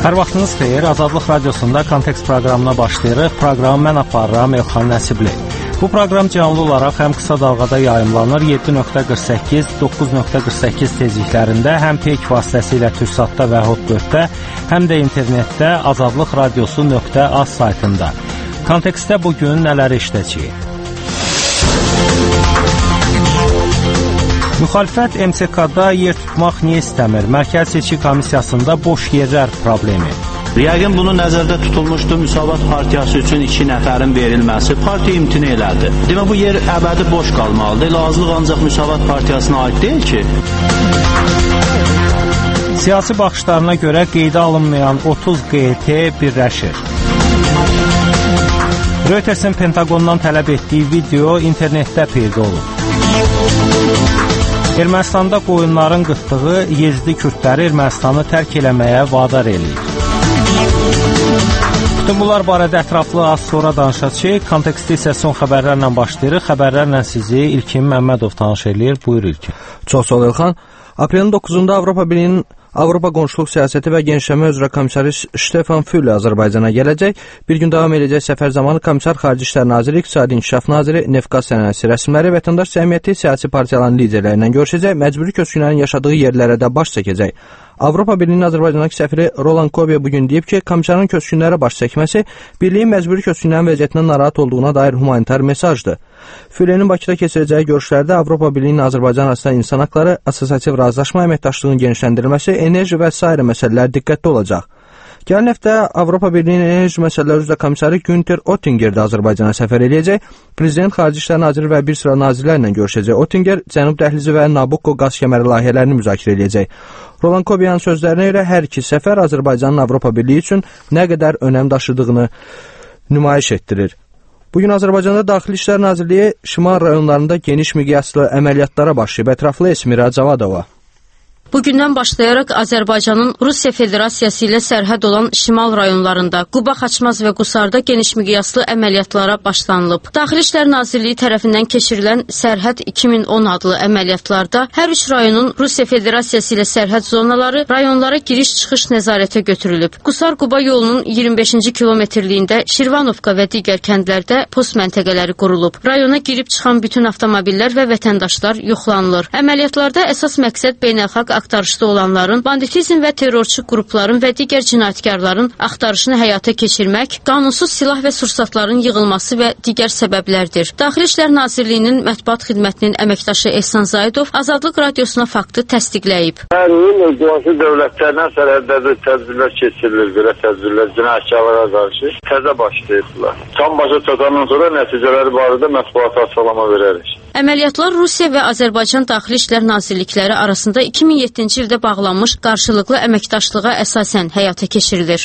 Hər vaxtınız xeyir, Azadlıq Radiosunda Kontekst proqramına başlayırıq. Proqramı mən aparıram, Elxan Nəsibli. Bu proqram canlı olaraq həm qısa dalğada yayımlanır, 7.48, 9.48 tezliklərində, həm peyk vasitəsilə Türksatda və Hot4-də, həm də internetdə azadlıqradiosu.az saytında. Kontekstdə bugün nələri işləyəcəyik? Müxalifət MSK-da yer tutmaq niyə istəmir? Mərkəzi Seçki Komissiyasında boş yerlər problemi. Yəqin bunu nəzərdə tutulmuşdu. Müsavat Partiyası üçün 2 nəfərin verilməsi partiya imtina elədi. Demək, bu yer əbədi boş qalmalıdır. Lazılıq ancaq Müsavat Partiyasına aid deyil ki. Siyasi baxışlarına görə qeydə alınmayan 30 QT birləşir. Reutersin Pentagondan tələb etdiyi video internetdə peyda olub. Ermənistanda qoyunların qıtlığı Yezdi kürdləri Ermənistanı tərk eləməyə vadar eləyir. Bütün bunlar barədə ətraflı az sonra danışacağıq. Kontekstdə isə son xəbərlərlə başlayırıq. Xəbərlərlə sizi İlkin Məmmədov tanış eləyir. Buyur İlkin. Çox sağ ol Elxan. Aprelin 9-da Avropa Birliyinin Avropa Qonşuluq Siyasəti və Genişləmə üzrə komissarı Stefan Füle Azərbaycana gələcək. Bir gün davam edəcək səfər zamanı komissar Xarici İşlər Naziri, İqtisadi İnkişaf Naziri, Neft-Qaz Sənayesi rəsmiləri, vətəndaş cəmiyyəti, siyasi partiyaların liderləri ilə görüşəcək, məcburi köçkünlərin yaşadığı yerlərə də baş çəkəcək. Avropa Birliyinin Azərbaycandakı səfiri Roland Kobe bugün deyib ki, komissarın köçkünlərə baş çəkməsi Birliyin məcburi köçkünlərin vəziyyətindən narahat olduğuna dair humanitar mesajdır. Fülenin Bakıda keçirəcəyi görüşlərdə Avropa Birliyinin Azərbaycan arasında insan haqları, assosiativ razılaşma, əməkdaşlığın genişləndirilməsi, enerji və sairə məsələlər diqqətli olacaq. Gələn həftə Avropa Birliyinin enerji məsələləri üzrə komissarı Günther Oettinger də Azərbaycana səfər edəcək. Prezident, Xarici İşlər Naziri və bir sıra nazirlərlə görüşəcək. Oettinger Cənub dəhlizi və Nabucco qaz kəməri layihələrini müzakirə edəcək. Roland Kobe'nin sözlərinə görə hər iki səfər Azərbaycanın Avropa Birliyi üçün nə qədər önəm daşıdığını nümayiş etdirir. Bugün Azərbaycanda Daxili İşlər Nazirliyi şimal rayonlarında geniş miqyaslı əməliyyatlara başlayıb. Ətraflı Esmira Cavadova. Bugündən başlayaraq Azərbaycanın Rusiya Federasiyası ilə sərhəd olan şimal rayonlarında, Quba, Xaçmaz və Qusarda geniş miqyaslı əməliyyatlara başlanılıb. Daxili İşlər Nazirliyi tərəfindən keçirilən Sərhəd 2010 adlı əməliyyatlarda hər üç rayonun Rusiya Federasiyası ilə sərhəd zonaları, rayonlara giriş-çıxış nəzarətə götürülüb. Qusar-Quba yolunun 25-ci kilometrliyində Şirvanovka və digər kəndlərdə post məntəqələri qurulub. Rayona girib-çıxan bütün avtomobillər və vətəndaşlar yoxlanılır. Əməliyyatlarda əsas məqsəd beynəlxalq axtarışda olanların, banditizm və terrorçu qrupların və digər cinayətkarların axtarışını həyata keçirmək, qanunsuz silah və sursatların yığılması və digər səbəblərdir. Daxili İşlər Nazirliyinin mətbuat xidmətinin əməkdaşı Ehsan Zaidov Azadlıq Radiosuna faktı təsdiqləyib. Hər il qonşu dövlətlərlə sərhədlərdə tədbirlər keçirilir, belə tədbirlər cinayətkarlara qarşı təzə başlayırlar. Tam başa çatandan sonra nəticələri barədə mətbuata açıqlama verərik. Əməliyyatlar Rusiya və Azərbaycan Daxili İşlər Nazirlikləri arasında 2007-ci ildə bağlanmış qarşılıqlı əməkdaşlığa əsasən həyata keçirilir.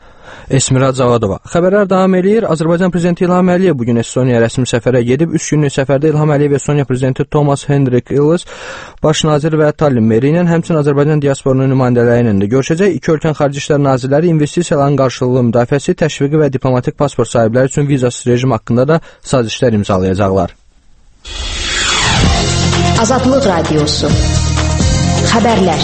Esmira Cavadova. Xəbərlər davam edir. Azərbaycan Prezidenti İlham Əliyev bugün Estoniya rəsmi səfərə gedib. 3 günlük səfərdə İlham Əliyev Estoniya Prezidenti Toomas Hendrik Ilves, baş nazir və Tallinn meri ilə, həmçinin Azərbaycan diasporunun nümayəndələri ilə də görüşəcək. İki ölkənin xarici işlər nazirləri investisiyaların qarşılıqlı müdafiəsi, təşviqi və diplomatik pasport sahibləri üçün vizasız rejim haqqında da sazişlər imzalayacaqlar. Azadlıq Radiosu. Xəbərlər.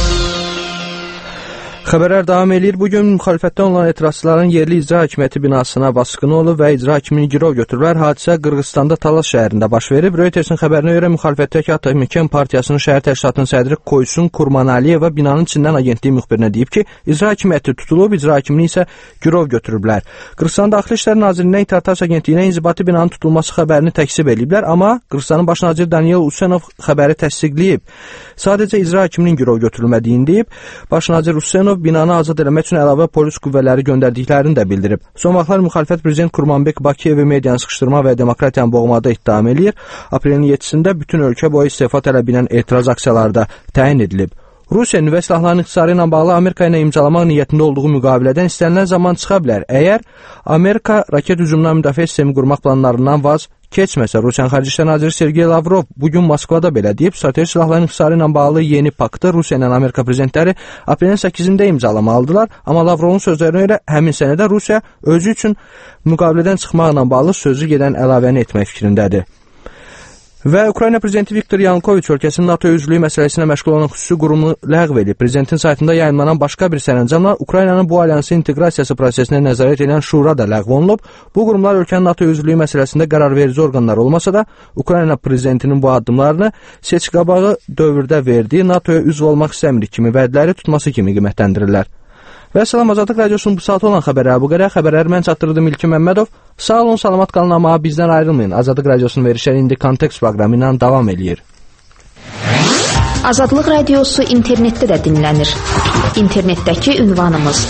Xəbərlər davam edir. Bugün müxalifətdə olan etirazçıların yerli icra hakimiyyəti binasına basqını olub və icra hakimini girov götürüblər. Hadisə Qırğızstanda Talas şəhərində baş verib. Reutersin xəbərinə görə müxalifətdəki Atamikən Partiyasının şəhər təşkilatının sədri Qoysun Kurmanaliyeva binanın içindən agentliyi müxbirinə deyib ki, icra hakimiyyəti tutulub, icra hakimini isə girov götürüblər. Qırğızstan Daxili İşlər Nazirliyinə İttihatdaş agentliyinə inzibati binanın tutulması xəbərini təkzib ediblər, amma Qırğızstanın baş naziri Daniel Usenov xəbəri təsdiqləyib. Sadəcə icra hakiminin girov götürülmədiyini deyib. Baş nazir Usenov binanı azad eləmək üçün əlavə polis qüvvələri göndərdiklərini də bildirib. Son vaxtlar müxalifət prezident Kurmanbek Bakiyevi medianı sıxışdırma və demokratiyanı boğmada ittiham eləyir. Aprelin 7-sində bütün ölkə boyu istefa tələbi ilə etiraz aksiyaları da təyin edilib. Rusiya nüvə silahlarının ixtisarı ilə bağlı Amerika ilə imzalamaq niyyətində olduğu müqavilədən istənilən zaman çıxa bilər. Əgər Amerika raket hücumundan müdafiə sistemi qurmaq planlarından vaz keçməsə, Rusiyanın Xarici İşlər Naziri Sergey Lavrov bugün Moskvada belə deyib, strateji silahların ixtisarı ilə bağlı yeni paktı Rusiya ilə Amerika prezidentləri aprelin 8-də imzalamalıdılar, amma Lavrovun sözlərinə görə həmin sənədə Rusiya özü üçün müqavilədən çıxmaqla bağlı sözü gedən əlavəni etmək fikrindədir. Və Ukrayna prezidenti Viktor Yanukoviç ölkəsinin NATO üzvlüyü məsələsinə məşğul olan xüsusi qurumu ləğv edib. Prezidentin saytında yayımlanan başqa bir sərəncamla Ukraynanın bu alyansı inteqrasiyası prosesinə nəzarət edən şura da ləğv olunub. Bu qurumlar ölkənin NATO üzvlüyü məsələsində qərarverici orqanlar olmasa da, Ukrayna prezidentinin bu addımlarını seçqabağı dövrdə verdiyi NATOya üzv olmaq istəmirik kimi vədləri tutması kimi qiymətləndirirlər. Və Salam Azadlıq Radiosunun bu saat olan xəbərləri bu qədər. Xəbərləri mən çatdırdım İlkin Məmmədov. Sağ olun, salamat qalın, amma bizdən ayrılmayın. Azadlıq Radiosunun verişləri indi Kontekst proqramı ilə davam eləyir. Azadlıq Radiosu internetdə də dinlənir. İnternetdəki ünvanımız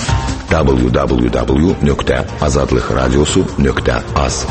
www.azadlıqradiosu.az.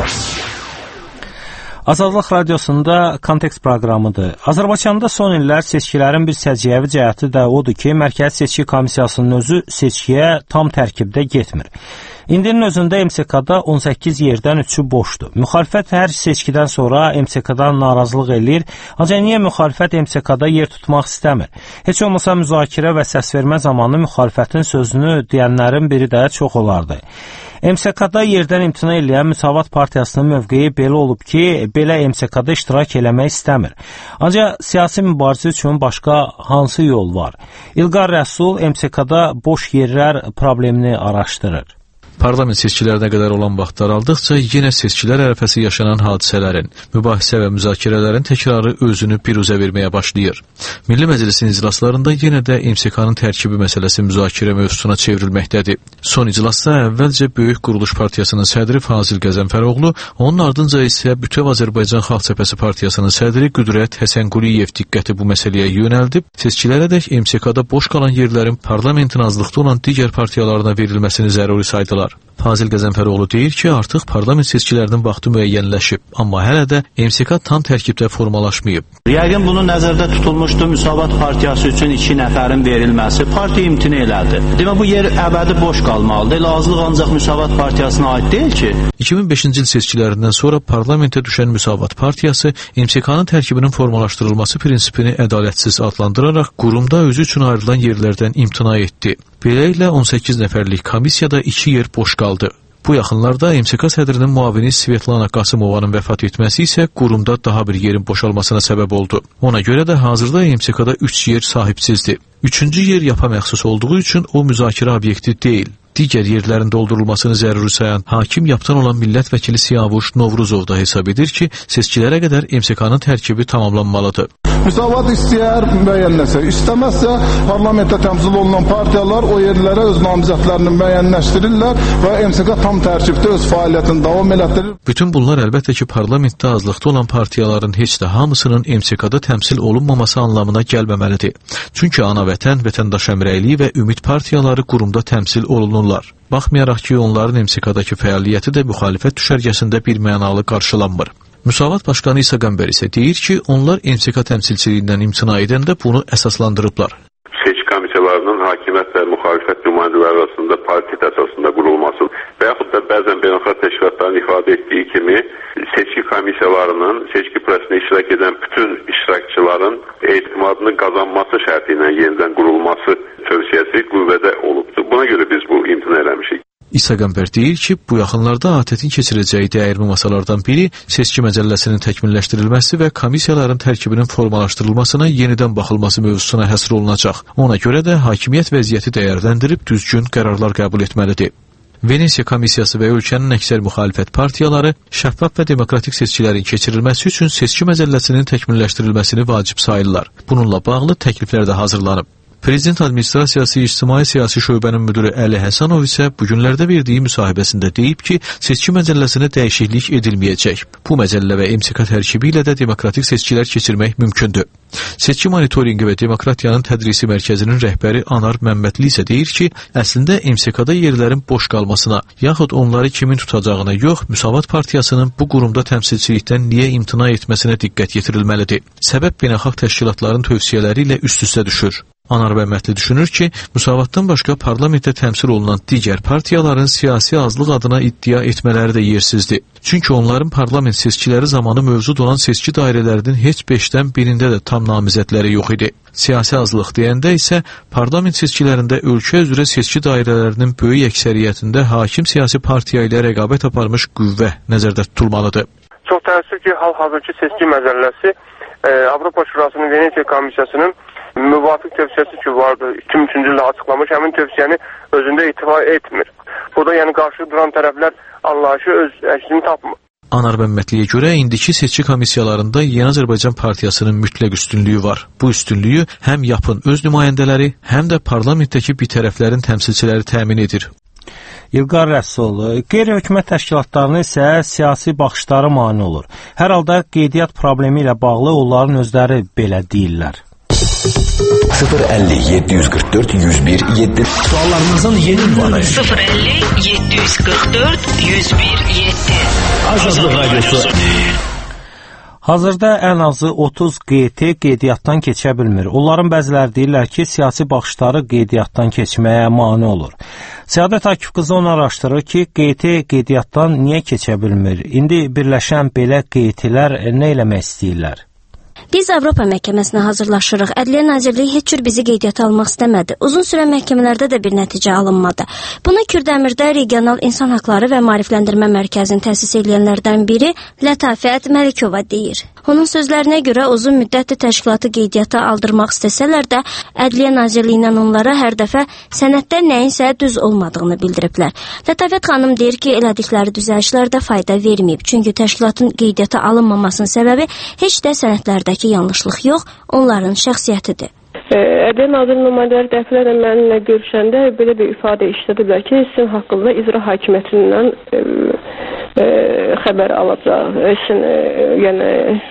Azadlıq Radiosunda Kontekst proqramıdır. Azərbaycanda son illər seçkilərin bir səciyyəvi cəhəti də odur ki, Mərkəzi Seçki Komissiyasının özü seçkiyə tam tərkibdə getmir. İndinin özündə MSK-da 18 yerdən 3-ü boşdur. Müxalifət hər seçkidən sonra MSK-dan narazılıq eləyir, ancaq niyə müxalifət MSK-da yer tutmaq istəmir? Heç olmasa müzakirə və səsvermə zamanı müxalifətin sözünü deyənlərin biri də çox olardı. MSK-da yerdən imtina eləyən Müsavat Partiyasının mövqeyi belə olub ki, belə MSK-da iştirak eləmək istəmir. Ancaq siyasi mübarizə üçün başqa hansı yol var? İlqar Rəsul MSK-da boş yerlər problemini araşdırır. Parlament seçkilərinə qədər olan vaxt daraldıqca yenə seçkilər ərəfəsi yaşanan hadisələrin, mübahisə və müzakirələrin təkrarı özünü biruzə verməyə başlayır. Milli Məclisin iclaslarında yenə də MSK-nın tərkibi məsələsi müzakirə mövzusuna çevrilməkdədir. Son iclasda əvvəlcə Böyük Quruluş Partiyasının sədri Fazil Qəzənfəroğlu, onun ardınca isə Bütöv Azərbaycan Xalq Cəbhəsi Partiyasının sədri Qüdrət Həsənquliyev diqqəti bu məsələyə yönəldib, seçkilərədək MSK-da boş qalan yerlərin parlamentin azlıqda olan digər partiyalarına verilməsini zəruri saydılar. Fazil Qəzənfəroğlu deyir ki, artıq parlament seçkilərinin vaxtı müəyyənləşib, amma hələ də MSK tam tərkibdə formalaşmayıb. Yəqin bunu nəzərdə tutulmuşdu, Müsavat Partiyası üçün 2 nəfərin verilməsi, partiya imtina elədi. Demə bu yer əbədi boş qalmalıdır, elə azlıq ancaq Müsavat Partiyasına aid deyil ki. 2005-ci il seçkilərindən sonra parlamentə düşən Müsavat Partiyası MSK-nın tərkibinin formalaşdırılması prinsipini ədalətsiz adlandıraraq qurumda özü üçün ayrılan yerlərdən imtina etdi. Beləliklə 18 nəfərlik komissiyada 2 yer boş qaldı. Bu yaxınlarda MSK sədrinin müavini Svetlana Qasımovanın vəfat etməsi isə qurumda daha bir yerin boşalmasına səbəb oldu. Ona görə də hazırda MSK-da 3 yer sahibsizdir. 3-cü yer yapa məxsus olduğu üçün o müzakirə obyekti deyil. Digər yerlərin doldurulmasını zəruri sayan hakim yaptan olan millət vəkili Siyavuş Novruzov da hesab edir ki, seçkilərə qədər MSK-nın tərkibi tamamlanmalıdır. Müsavat istəyər müəyyənləsə, istəməzsə parlamentdə təmsil olunan partiyalar o yerlərə öz namizədlərini müəyyənləşdirirlər və MSK tam tərkibdə öz fəaliyyətini davam elətdirir. Bütün bunlar əlbəttə ki, parlamentdə azlıqda olan partiyaların heç də hamısının MSK-da təmsil olunmaması anlamına gəlməməlidir. Çünki ana vətən, vətəndaş əmrəyliyi və ümid partiyaları qurumda təmsil olunurlar. Baxmayaraq ki, onların MSK-dakı fəaliyyəti də müxalifət düşərgəsində bir mənalı qarşılanmır. Müsavat Başqanı İsa Qəmbər isə deyir ki, onlar MSK təmsilçiliyindən imtina edəndə bunu əsaslandırıblar. Seçki komisiyalarının hakimiyyət və müxalifət nümayəndələri arasında paritet əsasında qurulması və yaxud da bəzən beynəlxalq təşkilatların ifadə etdiyi kimi seçki komissiyalarının seçki prosesində iştirak edən bütün iştirakçıların etimadını qazanması şərti ilə yenidən qurulması tövsiyəsi qüvvədə olubdur. Buna görə biz bu imtina eləmişik. İsa Qəmbər deyir ki, bu yaxınlarda ATƏT-in keçirəcəyi dəyərli masalardan biri seçki məcəlləsinin təkmilləşdirilməsi və komissiyaların tərkibinin formalaşdırılmasına yenidən baxılması mövzusuna həsr olunacaq. Ona görə də hakimiyyət vəziyyəti dəyərləndirib düzgün qərarlar qəbul etməlidir. Venesiya Komissiyası və ölkənin əksər müxalifət partiyaları şəffaf və demokratik seçkilərin keçirilməsi üçün seçki məcəlləsinin təkmilləşdirilməsini vacib sayırlar. Bununla bağlı təkliflər də hazırlanıb. Prezident Administrasiyası İctimai Siyasi Şöbənin müdürü Əli Həsənov isə bu günlərdə verdiyi müsahibəsində deyib ki, seçki məcəlləsinə dəyişiklik edilməyəcək. Bu məcəllə və MSK tərkibi ilə də demokratik seçkilər keçirmək mümkündür. Seçki monitorinqi və demokratiyanın tədrisi mərkəzinin rəhbəri Anar Məmmədli isə deyir ki, əslində MSK-da yerlərin boş qalmasına, yaxud onları kimin tutacağına yox, Müsavat Partiyasının bu qurumda təmsilçilikdən niyə imtina etməsinə diqqət yetirilməlidir. Səbəb beynəlxalq təşkilatların tövsiyələri ilə üst-üstə düşür. Anar Məmmədli düşünür ki, Müsavatdan başqa parlamentdə təmsil olunan digər partiyaların siyasi azlıq adına iddia etmələri də yersizdir. Çünki onların parlament seçkiləri zamanı mövcud olan seçki dairələrinin heç 5-dən birində də tam namizədləri yox idi. Siyasi azlıq deyəndə isə parlament seçkilərində ölkə üzrə seçki dairələrinin böyük əksəriyyətində hakim siyasi partiya ilə rəqabət aparmış qüvvə nəzərdə tutulmalıdır. Çox təəssüf ki, hal-hazırki seçki məcəlləsi Avropa Şurasının Venesiya Komissiyasının müvafiq tövsiyəsi ki vardı, 2003-cü ildə açıqlamış, həmin tövsiyəni özündə etibar etmir. Burada yəni qarşı duran tərəflər anlayışı öz əksini tapmır. Anar Məmmədliyə görə indiki seçki komissiyalarında Yeni Azərbaycan Partiyasının mütləq üstünlüyü var. Bu üstünlüyü həm yapın öz nümayəndələri, həm də parlamentdəki bitərəflərin təmsilçiləri təmin edir. İlqar Rəssul, qeyri-hökumət təşkilatlarının isə siyasi baxışları mane olur. Hər halda qeydiyyat problemi ilə bağlı onların özləri belə deyirlər. 050 744 101 7 Suallarınızın yeni ünvanı 050 744 101 7 Azadlıq Radyosu. Hazırda ən azı 30 QT qeydiyyatdan keçə bilmir. Onların bəziləri deyirlər ki, siyasi baxışları qeydiyyatdan keçməyə mane olur. Səadət Akif qızı onu araşdırır ki, QT qeydiyyatdan niyə keçə bilmir? İndi birləşən belə QT-lər nə eləmək istəyirlər? Biz Avropa məhkəməsinə hazırlaşırıq. Ədliyyə Nazirliyi heç cür bizi qeydiyyata almaq istəmədi. Uzun sürən məhkəmələrdə də bir nəticə alınmadı. Bunu Kürdəmirdə Regional İnsan Haqları və Maarifləndirmə Mərkəzini təsis edənlərdən biri Lətafət Məlikova deyir. Onun sözlərinə görə uzun müddətdir təşkilatı qeydiyyata aldırmaq istəsələr də Ədliyyə Nazirliyindən onlara hər dəfə sənəddə nəyinsə düz olmadığını bildiriblər. Lətafət xanım deyir ki, elədikləri düzəlişlərdə fayda verməyib. Çünki təşkilatın qeydiyyata alınmamasının səbəbi heç də sənədlərdəki yanlışlıq yox, onların şəxsiyyətidir. Ədliyyə Nazirinin nümayəndələri dəfələrlə mənimlə görüşəndə belə bir ifadə işlədiblər ki, sizin haqqında icra hakimiyyətindən xəbər alacaq, sizin yəni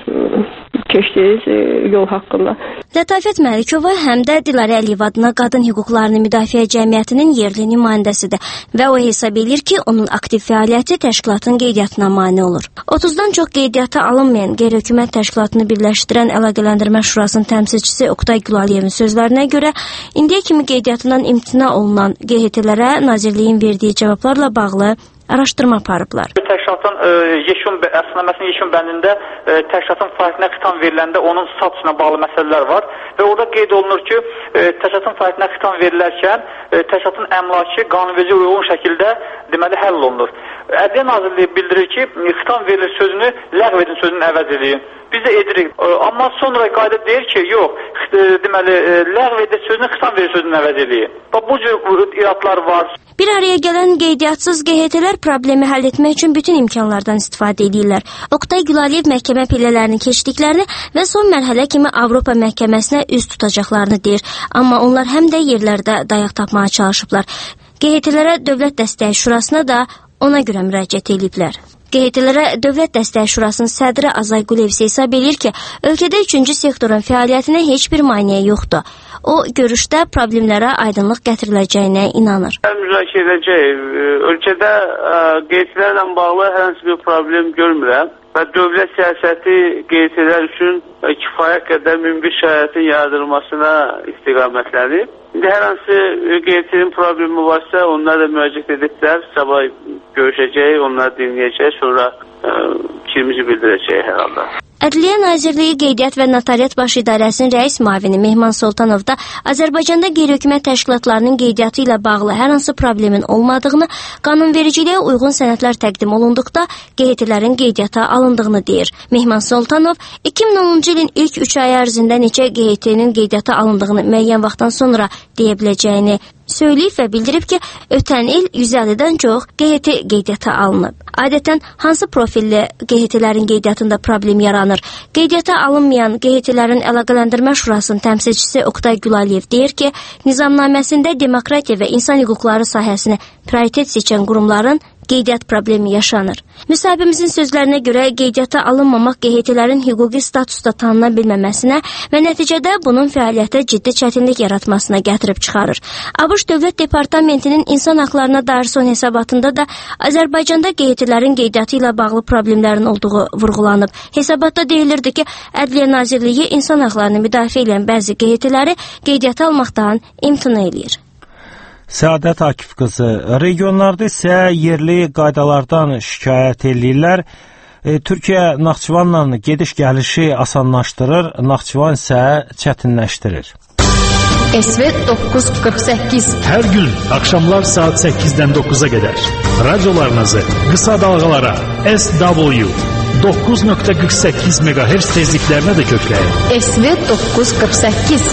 keçdiyiniz yol haqqında. Lətafət Məlikova həm də Dilarə Əliyev adına Qadın Hüquqlarını Müdafiə Cəmiyyətinin yerli nümayəndəsidir və o hesab edir ki, onun aktiv fəaliyyəti təşkilatın qeydiyyatına mane olur. 30-dan çox qeydiyyata alınmayan qeyri-hökumət təşkilatını birləşdirən Əlaqələndirmə Şurasının təmsilçisi Oqtay Gülaliyevin sözlərinə görə, indiyə kimi qeydiyyatından imtina olunan QHT-lərə Nazirliyin verdiyi cavablarla bağlı araşdırma aparıblar. Təşkilatın əsnəməsinin yekun bəndində təşkilatın fəaliyyətinə xitam veriləndə onun statusuna bağlı məsələlər var və orada qeyd olunur ki, təşkilatın fəaliyyətinə xitam verilərkən təşkilatın əmlakı qanunvericiyə uyğun şəkildə deməli həll olunur. Ədliyyə Nazirliyi bildirir ki, xitam verilir sözünü ləğv edin sözünü əvəz edin. Biz də edirik. Amma sonra qayda deyir ki, yox, deməli ləğv edir sözünü xitam verir sözünü əvəz edin. Bu cür iradlar var. Bir araya gələn qeydiyatsız QHT-lər problemi həll etmək üçün bütün imkanlardan istifadə edirlər. Oqtay Gülaliyev məhkəmə pillələrini keçdiklərini və son mərhələ kimi Avropa məhkəməsinə üz tutacaqlarını deyir. Amma onlar həm də yerlərdə dayaq tapmağa çalışıblar. QHT-lərə Dövlət Dəstəyi Şurasına da ona görə müraciət ediblər. QHT-lərə Dövlət Dəstəyi Şurasının sədri Azay Qulev isə hesab edir ki, ölkədə 3-cü sektorun fəaliyyətinə heç bir maneə yoxdur. O, görüşdə problemlərə aydınlıq gətiriləcəyinə inanır. Müzakirə edəcək. Ölkədə QHT-lərlə bağlı hər hansı bir problem görmürəm və dövlət siyasəti QHT-lər üçün kifayət qədər mümkün şəraitin yaradılmasına istiqamətlənib. İndi hər hansı QHT-nin problemi varsa, onlar da müraciət ediblər. Sabah görüşəcək, onları dinləyəcək, sonra fikrimizi bildirəcək hər halda. Ədliyyə Nazirliyi Qeydiyyat və Notariat Baş İdarəsinin rəis müavini Mehman Sultanov da Azərbaycanda qeyri-hökumət təşkilatlarının qeydiyyatı ilə bağlı hər hansı problemin olmadığını, qanunvericiliyə uyğun sənədlər təqdim olunduqda QHT-lərin qeydiyyata alındığını deyir. Mehman Sultanov 2010-cu ilin ilk 3 ay ərzində neçə QHT-nin qeydiyyata alındığını müəyyən vaxtdan sonra deyə biləcəyini söyləyib və bildirib ki, ötən il 150-dən çox QHT qeydiyyata alınıb. Adətən hansı profilli QHT-lərin qeydiyyatında problem yaranır? Qeydiyyata alınmayan QHT-lərin Əlaqələndirmə Şurasının təmsilçisi Oqtay Gülaliyev deyir ki, nizamnaməsində demokratiya və insan hüquqları sahəsini prioritet seçən qurumların qeydiyyat problemi yaşanır. Müsahibimizin sözlərinə görə qeydiyyata alınmamaq QHT-lərin hüquqi statusda tanına bilməməsinə və nəticədə bunun fəaliyyətə ciddi çətinlik yaratmasına gətirib çıxarır. ABŞ Dövlət Departamentinin insan haqlarına dair son hesabatında da Azərbaycanda QHT-lərin qeydiyyatı ilə bağlı problemlərin olduğu vurğulanıb. Hesabatda deyilirdi ki, Ədliyyə Nazirliyi insan haqlarını müdafiə edən bəzi QHT-ləri qeydiyyata almaqdan imtina edir. Səadət Akif qızı, regionlarda isə yerli qaydalardan şikayət edirlər. Türkiyə Naxçıvanla gediş-gəlişi asanlaşdırır, Naxçıvan isə çətinləşdirir. SV 948 Hər gün axşamlar saat 8-dən 9-a qədər radiolarınızı qısa dalğalara SW 9.48 MHz tezliklərinə də kökləyin. SV 948.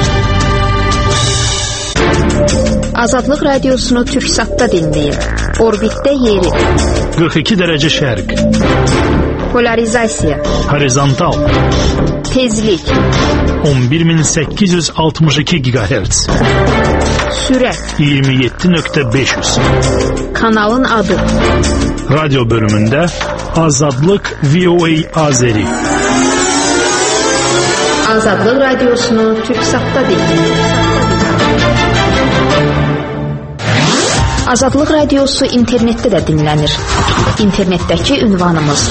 Azadlıq radiosunu Türksatda dinləyin. Orbitdə yeri. 42 dərəcə şərq. Polarizasiya. Horizontal. Tezlik. 11862 GHz. Sürət. 27.500. Kanalın adı. Radyo bölümündə Azadlıq VOA Azeri. Azadlıq radiosunu Türksatda dinləyin. Azadlıq radiosu internetdə də dinlənir. İnternetdəki ünvanımız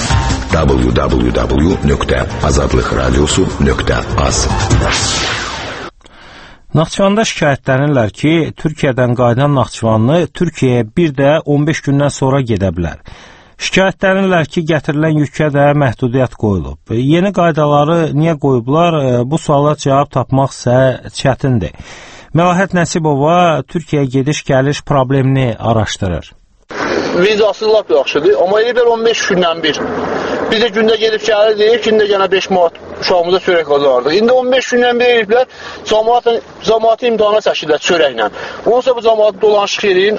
www.azadlıqradiosu.az. Naxçıvanda şikayətlənirlər ki, Türkiyədən qayıdan Naxçıvanlı Türkiyəyə bir də 15 gündən sonra gedə bilər. Şikayətlənirlər ki, gətirilən yükə də məhdudiyyət qoyulub. Yeni qaydaları niyə qoyublar? Bu suala cavab tapmaq isə çətindir. Məlahət Nəsibova Türkiyəyə gediş-gəliş problemini araşdırır. Vizası lap yaxşıdır, amma elə bir 15 gündən bir. Biz də gündə gedib gəlirdik, gündə yenə 5 manat uşağımıza çörək qazardıq. İndi 15 gündən bir eliblər, cəmaatı imtihana çəkirlər çörəklə. Onsa bu cəmaatı dolanışıq yerin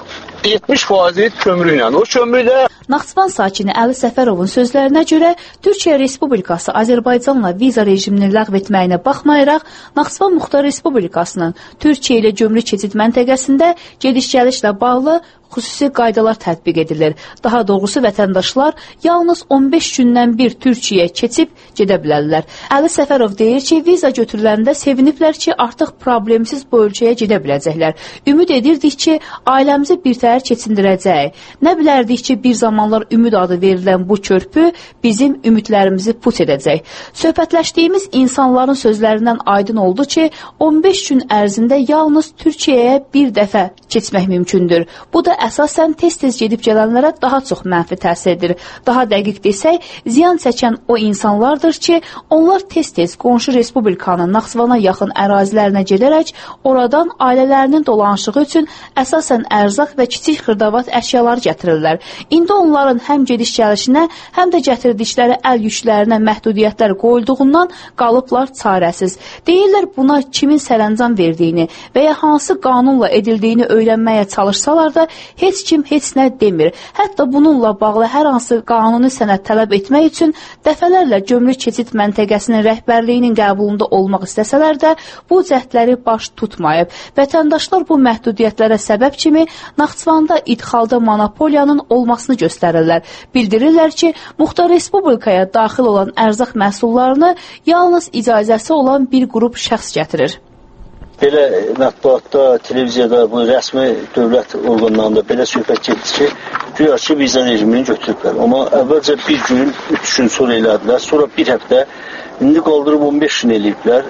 70% kömrü ilə. O kömrü də Naxçıvan sakini Əli Səfərovun sözlərinə görə Türkiyə Respublikası Azərbaycanla viza rejimini ləğv etməyinə baxmayaraq, Naxçıvan Muxtar Respublikasının Türkiyə ilə gömrük keçid məntəqəsində gediş-gəlişlə bağlı xüsusi qaydalar tətbiq edilir. Daha doğrusu vətəndaşlar yalnız 15 gündən bir Türkiyəyə keçib gedə bilərlər. Əli Səfərov deyir ki, viza götürüləndə seviniblər ki, artıq problemsiz bu ölkəyə gedə biləcəklər. Ümid edirdik ki, ailəmizi birtəhər keçindirəcəyik. Nə bilərdik ki, bir zamanlar ümid adı verilən bu körpü bizim ümidlərimizi put edəcək. Söhbətləşdiyimiz insanların sözlərindən aydın oldu ki, 15 gün ərzində yalnız Türkiyəyə bir dəfə keçmək mümkündür. Bu da əsasən tez-tez gedib gələnlərə daha çox mənfi təsir edir. Daha dəqiq desək, ziyan çəkən o insanlardır ki, onlar tez-tez qonşu respublikanın Naxçıvana yaxın ərazilərinə gedərək, oradan ailələrinin dolanışığı üçün əsasən ərzaq və kiçik xırdavat əşyaları gətirirlər. İndi onların həm gediş-gəlişinə, həm də gətirdikləri əl yüklərinə məhdudiyyətlər qoyulduğundan qalıblar çarəsiz. Deyirlər buna kimin sərəncam verdiyini və ya hansı qanunla edildiyini öyrənməyə çalışsalar da heç kim heç nə demir. Hətta bununla bağlı hər hansı qanuni sənəd tələb etmək üçün dəfələrlə gömrük keçid məntəqəsinin rəhbərliyinin qəbulunda olmaq istəsələr də bu cəhdləri baş tutmayıb. Vətəndaşlar bu məhdudiyyətlərə səbəb kimi Naxçıvanda idxalda monopoliyanın olmasını göstərirlər. Bildirirlər ki, Muxtar Respublikaya daxil olan ərzaq məhsullarını yalnız icazəsi olan bir qrup şəxs gətirir. Belə mətbuatda, televiziyada, bu rəsmi dövlət orqanlarında belə söhbət getdi ki, güya ki, viza rejimini götürüblər. Amma əvvəlcə bir gün, 3 gün sonra elədilər, sonra bir həftə, indi qaldırıb 15 gün eləyiblər.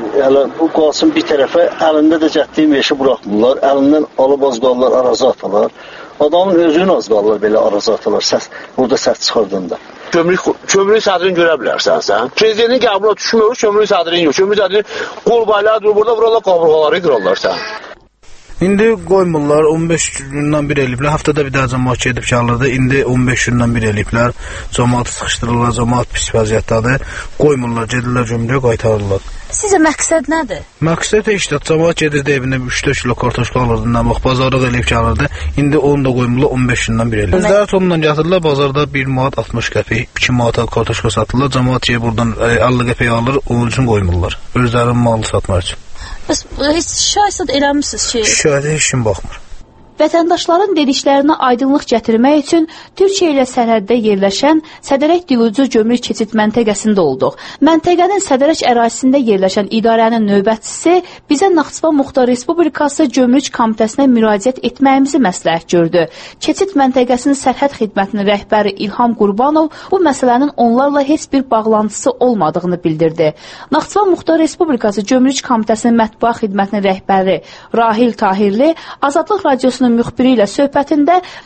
Bu qalsın bir tərəfə, əlində də cəddiyim veşi buraxmırlar, əlindən alıb az qalırlar, araza atarlar. Adamın özünün az qalırlar belə araza atarlar, burada səs çıxardığında. Kömrük sədrini görə bilərsən sən. Prezidentin qəbuluna düşmür, kömrük sədrini yox. Kömrük sədrini qolbaylar durur, burada vurarlar, qaburğaları yıdırarlar sən. İndi qoymurlar, 15 gündən bir eləyiblər. Həftədə bir daha cəmaat gedib gəlirdi. İndi 15 gündən bir eləyiblər. Cəmaatı sıxışdırırlar, cəmaat pis vəziyyətdədir. Qoymurlar, gedirlər gömrüyə, qaytarırlar. Sizə məqsəd nədir? Məqsəd işte, cəmaat gedirdi evinə 3-4 kilo kartoşka alırdı, nə bax, bazarlıq eləyib gəlirdi. İndi onu da qoymurlar, 15 gündən bir eləyib. Özləri tonla gətirirlər, bazarda 1 manat 60 qəpik, 2 manata kartoşka satırlar. Cəmaat buradan 50 qəpik alır, onun üçün qoymurlar. Özlərinin malı satmaq üçün. Bəs heç şahid eləmişsiniz ki? Şahid heç kim baxmır. Vətəndaşların dediklərinə aydınlıq gətirmək üçün Türkiyə ilə sərhəddə yerləşən Sədərək Dilucu gömrük keçid məntəqəsində olduq. Məntəqənin Sədərək ərazisində yerləşən idarənin növbətçisi bizə Naxçıvan Muxtar Respublikası Gömrük Komitəsinə müraciət etməyimizi məsləhət gördü. Keçid məntəqəsinin sərhəd xidmətinin rəhbəri İlham Qurbanov bu məsələnin onlarla heç bir bağlantısı olmadığını bildirdi. Naxçıvan Muxtar Respublikası Gömrük Komitəsinin mətbuat xidmətinin rəhbəri Rahil Tahirli Azadlıq Radiosunun müxbiri ilə söhbətində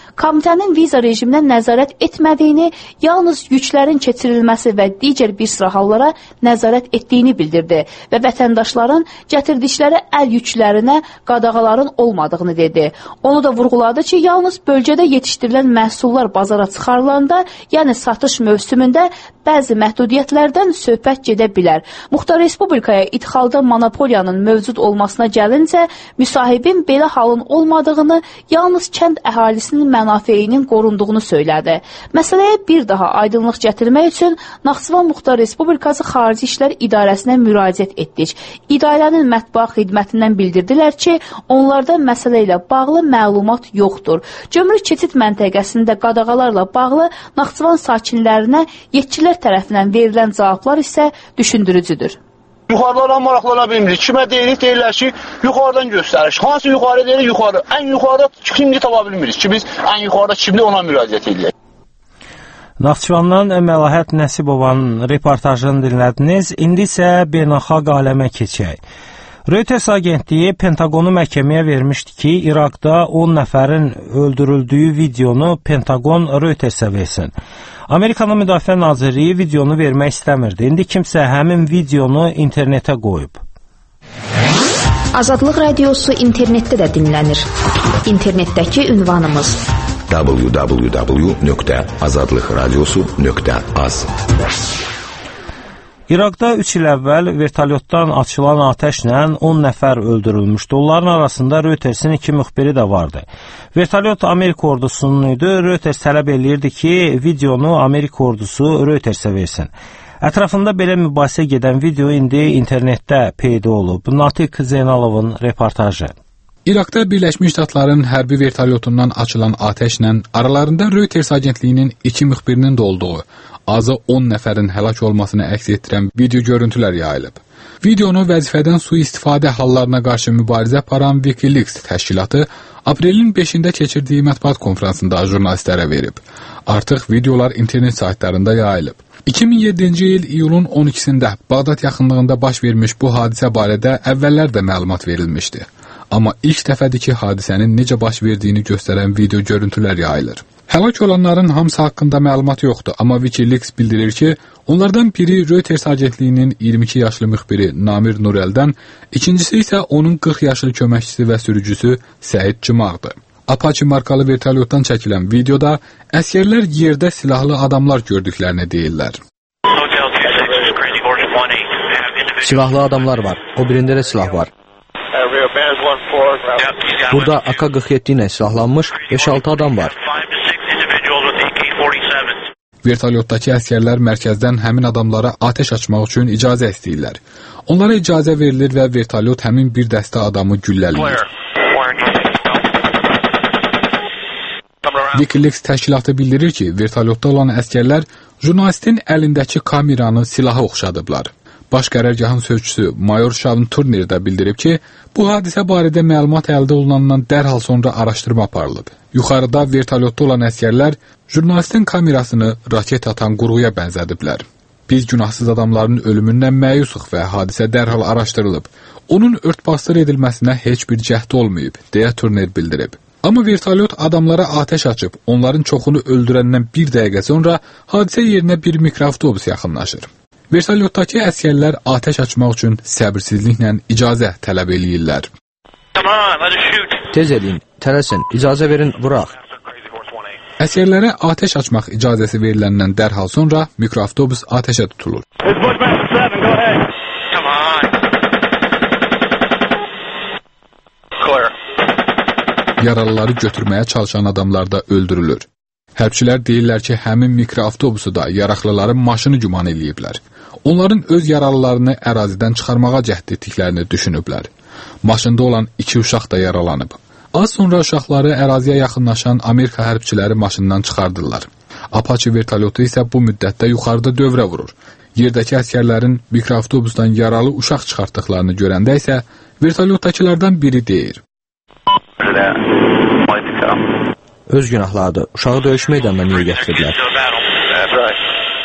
Komitənin viza rejiminə nəzarət etmədiyini, yalnız yüklərin keçirilməsi və digər bir sıra hallara nəzarət etdiyini bildirdi və vətəndaşların gətirdikləri əl yüklərinə qadağaların olmadığını dedi. Onu da vurğuladı ki, yalnız bölgədə yetişdirilən məhsullar bazara çıxarılanda, yəni satış mövsümündə bəzi məhdudiyyətlərdən söhbət gedə bilər. Muxtar Respublikaya idxalda monopoliyanın mövcud olmasına gəlincə, müsahibin belə halın olmadığını, yalnız kənd əhalisinin mənafeyinin qorunduğunu söylədi. Məsələyə bir daha aydınlıq gətirmək üçün Naxçıvan Muxtar Respublikası Xarici İşlər İdarəsinə müraciət etdik. İdarənin mətbuat xidmətindən bildirdilər ki, onlarda məsələ ilə bağlı məlumat yoxdur. Gömrük keçid məntəqəsində qadağalarla bağlı Naxçıvan sakinlərinə yetkilər tərəfindən verilən cavablar isə düşündürücüdür. Yuxarılara maraqlana bilmirik. Kimə deyirik, deyirlər ki, yuxarıdan göstəriş. Hansı yuxarı deyirik, yuxarı. Ən yuxarıda kimli tapa bilmirik ki, biz ən yuxarıda kimli ona müraciət edək. Naxçıvandan Məlahət Nəsibovanın reportajını dinlədiniz. İndi isə beynəlxalq aləmə keçək. Reuters agentliyi Pentaqonu məhkəməyə vermişdi ki, İraqda 10 nəfərin öldürüldüyü videonu Pentaqon Reutersə versin. Amerikanın Müdafiə Nazirliyi videonu vermək istəmirdi. İndi kimsə həmin videonu internetə qoyub. Azadlıq radiosu internetdə də dinlənir. İnternetdəki ünvanımız www.azadlıqradiosu.az. İraqda 3 il əvvəl vertolyotdan açılan atəşlə 10 nəfər öldürülmüşdü. Onların arasında Reutersin 2 müxbiri də vardı. Vertolyot Amerika ordusunun idi. Reuters tələb eləyirdi ki, videonu Amerika ordusu Reutersə versin. Ətrafında belə mübahisə gedən video indi internetdə peyda olub. Natiq Zeynalovun reportajı. İraqda Birləşmiş Ştatların hərbi vertolyotundan açılan atəşlə aralarında Reuters agentliyinin 2 müxbirinin də olduğu, azı 10 nəfərin həlak olmasını əks etdirən video görüntülər yayılıb. Videonu vəzifədən sui-istifadə hallarına qarşı mübarizə aparan Wikileaks təşkilatı aprelin 5-də keçirdiyi mətbuat konfransında jurnalistlərə verib. Artıq videolar internet saytlarında yayılıb. 2007-ci il iyulun 12-sində Bağdad yaxınlığında baş vermiş bu hadisə barədə əvvəllər də məlumat verilmişdi. Amma ilk dəfədir ki, hadisənin necə baş verdiyini göstərən video görüntülər yayılır. Həlak olanların hamısı haqqında məlumat yoxdur, amma Wikileaks bildirir ki, onlardan biri Reuters agentliyinin 22 yaşlı müxbiri Namir Nurəldən, ikincisi isə onun 40 yaşlı köməkçisi və sürücüsü Səid Cımaqdır. Apache markalı vertolyotdan çəkilən videoda əsgərlər yerdə silahlı adamlar gördüklərini deyirlər. Silahlı adamlar var, o birində də silah var. Burada AK-47 ilə silahlanmış 5-6 adam var. Vertolyotdakı əsgərlər mərkəzdən həmin adamlara atəş açmaq üçün icazə istəyirlər. Onlara icazə verilir və vertolyot həmin bir dəstə adamı güllələyir. Wikileaks təşkilatı bildirir ki, vertolyotda olan əsgərlər jurnalistin əlindəki kameranı silaha oxşadıblar. Baş qərargahın sözçüsü Mayor Şavn Turner də bildirib ki, bu hadisə barədə məlumat əldə olunandan dərhal sonra araşdırma aparılıb. Yuxarıda vertolyotda olan əsgərlər jurnalistin kamerasını raket atan qurğuya bənzədiblər. Biz günahsız adamların ölümündən məyusuq və hadisə dərhal araşdırılıb. Onun örtbasdır edilməsinə heç bir cəhd olmayıb, deyə Turner bildirib. Amma vertolyot adamlara atəş açıb, onların çoxunu öldürəndən bir dəqiqə sonra hadisə yerinə bir mikroavtobus yaxınlaşır. Vertolyotdakı əsgərlər atəş açmaq üçün səbirsizliklə icazə tələb eləyirlər. Tez edin, tələsin, icazə verin, vuraq. Əsgərlərə atəş açmaq icazəsi veriləndən dərhal sonra mikroavtobus atəşə tutulur. Yaralıları götürməyə çalışan adamlar da öldürülür. Hərbçilər deyirlər ki, həmin mikroavtobusu da yaraqlıların maşını güman eləyiblər. Onların öz yaralılarını ərazidən çıxarmağa cəhd etdiklərini düşünüblər. Maşında olan 2 uşaq da yaralanıb. Az sonra uşaqları əraziyə yaxınlaşan Amerika hərbçiləri maşından çıxardırlar. Apache vertolyotu isə bu müddətdə yuxarıda dövrə vurur. Yerdəki əsgərlərin mikroavtobusdan yaralı uşaq çıxartdıqlarını görəndə isə vertolyotdakılardan biri deyir. Öz günahlarıdır. Uşağı döyüş meydanına niyə gətiriblər?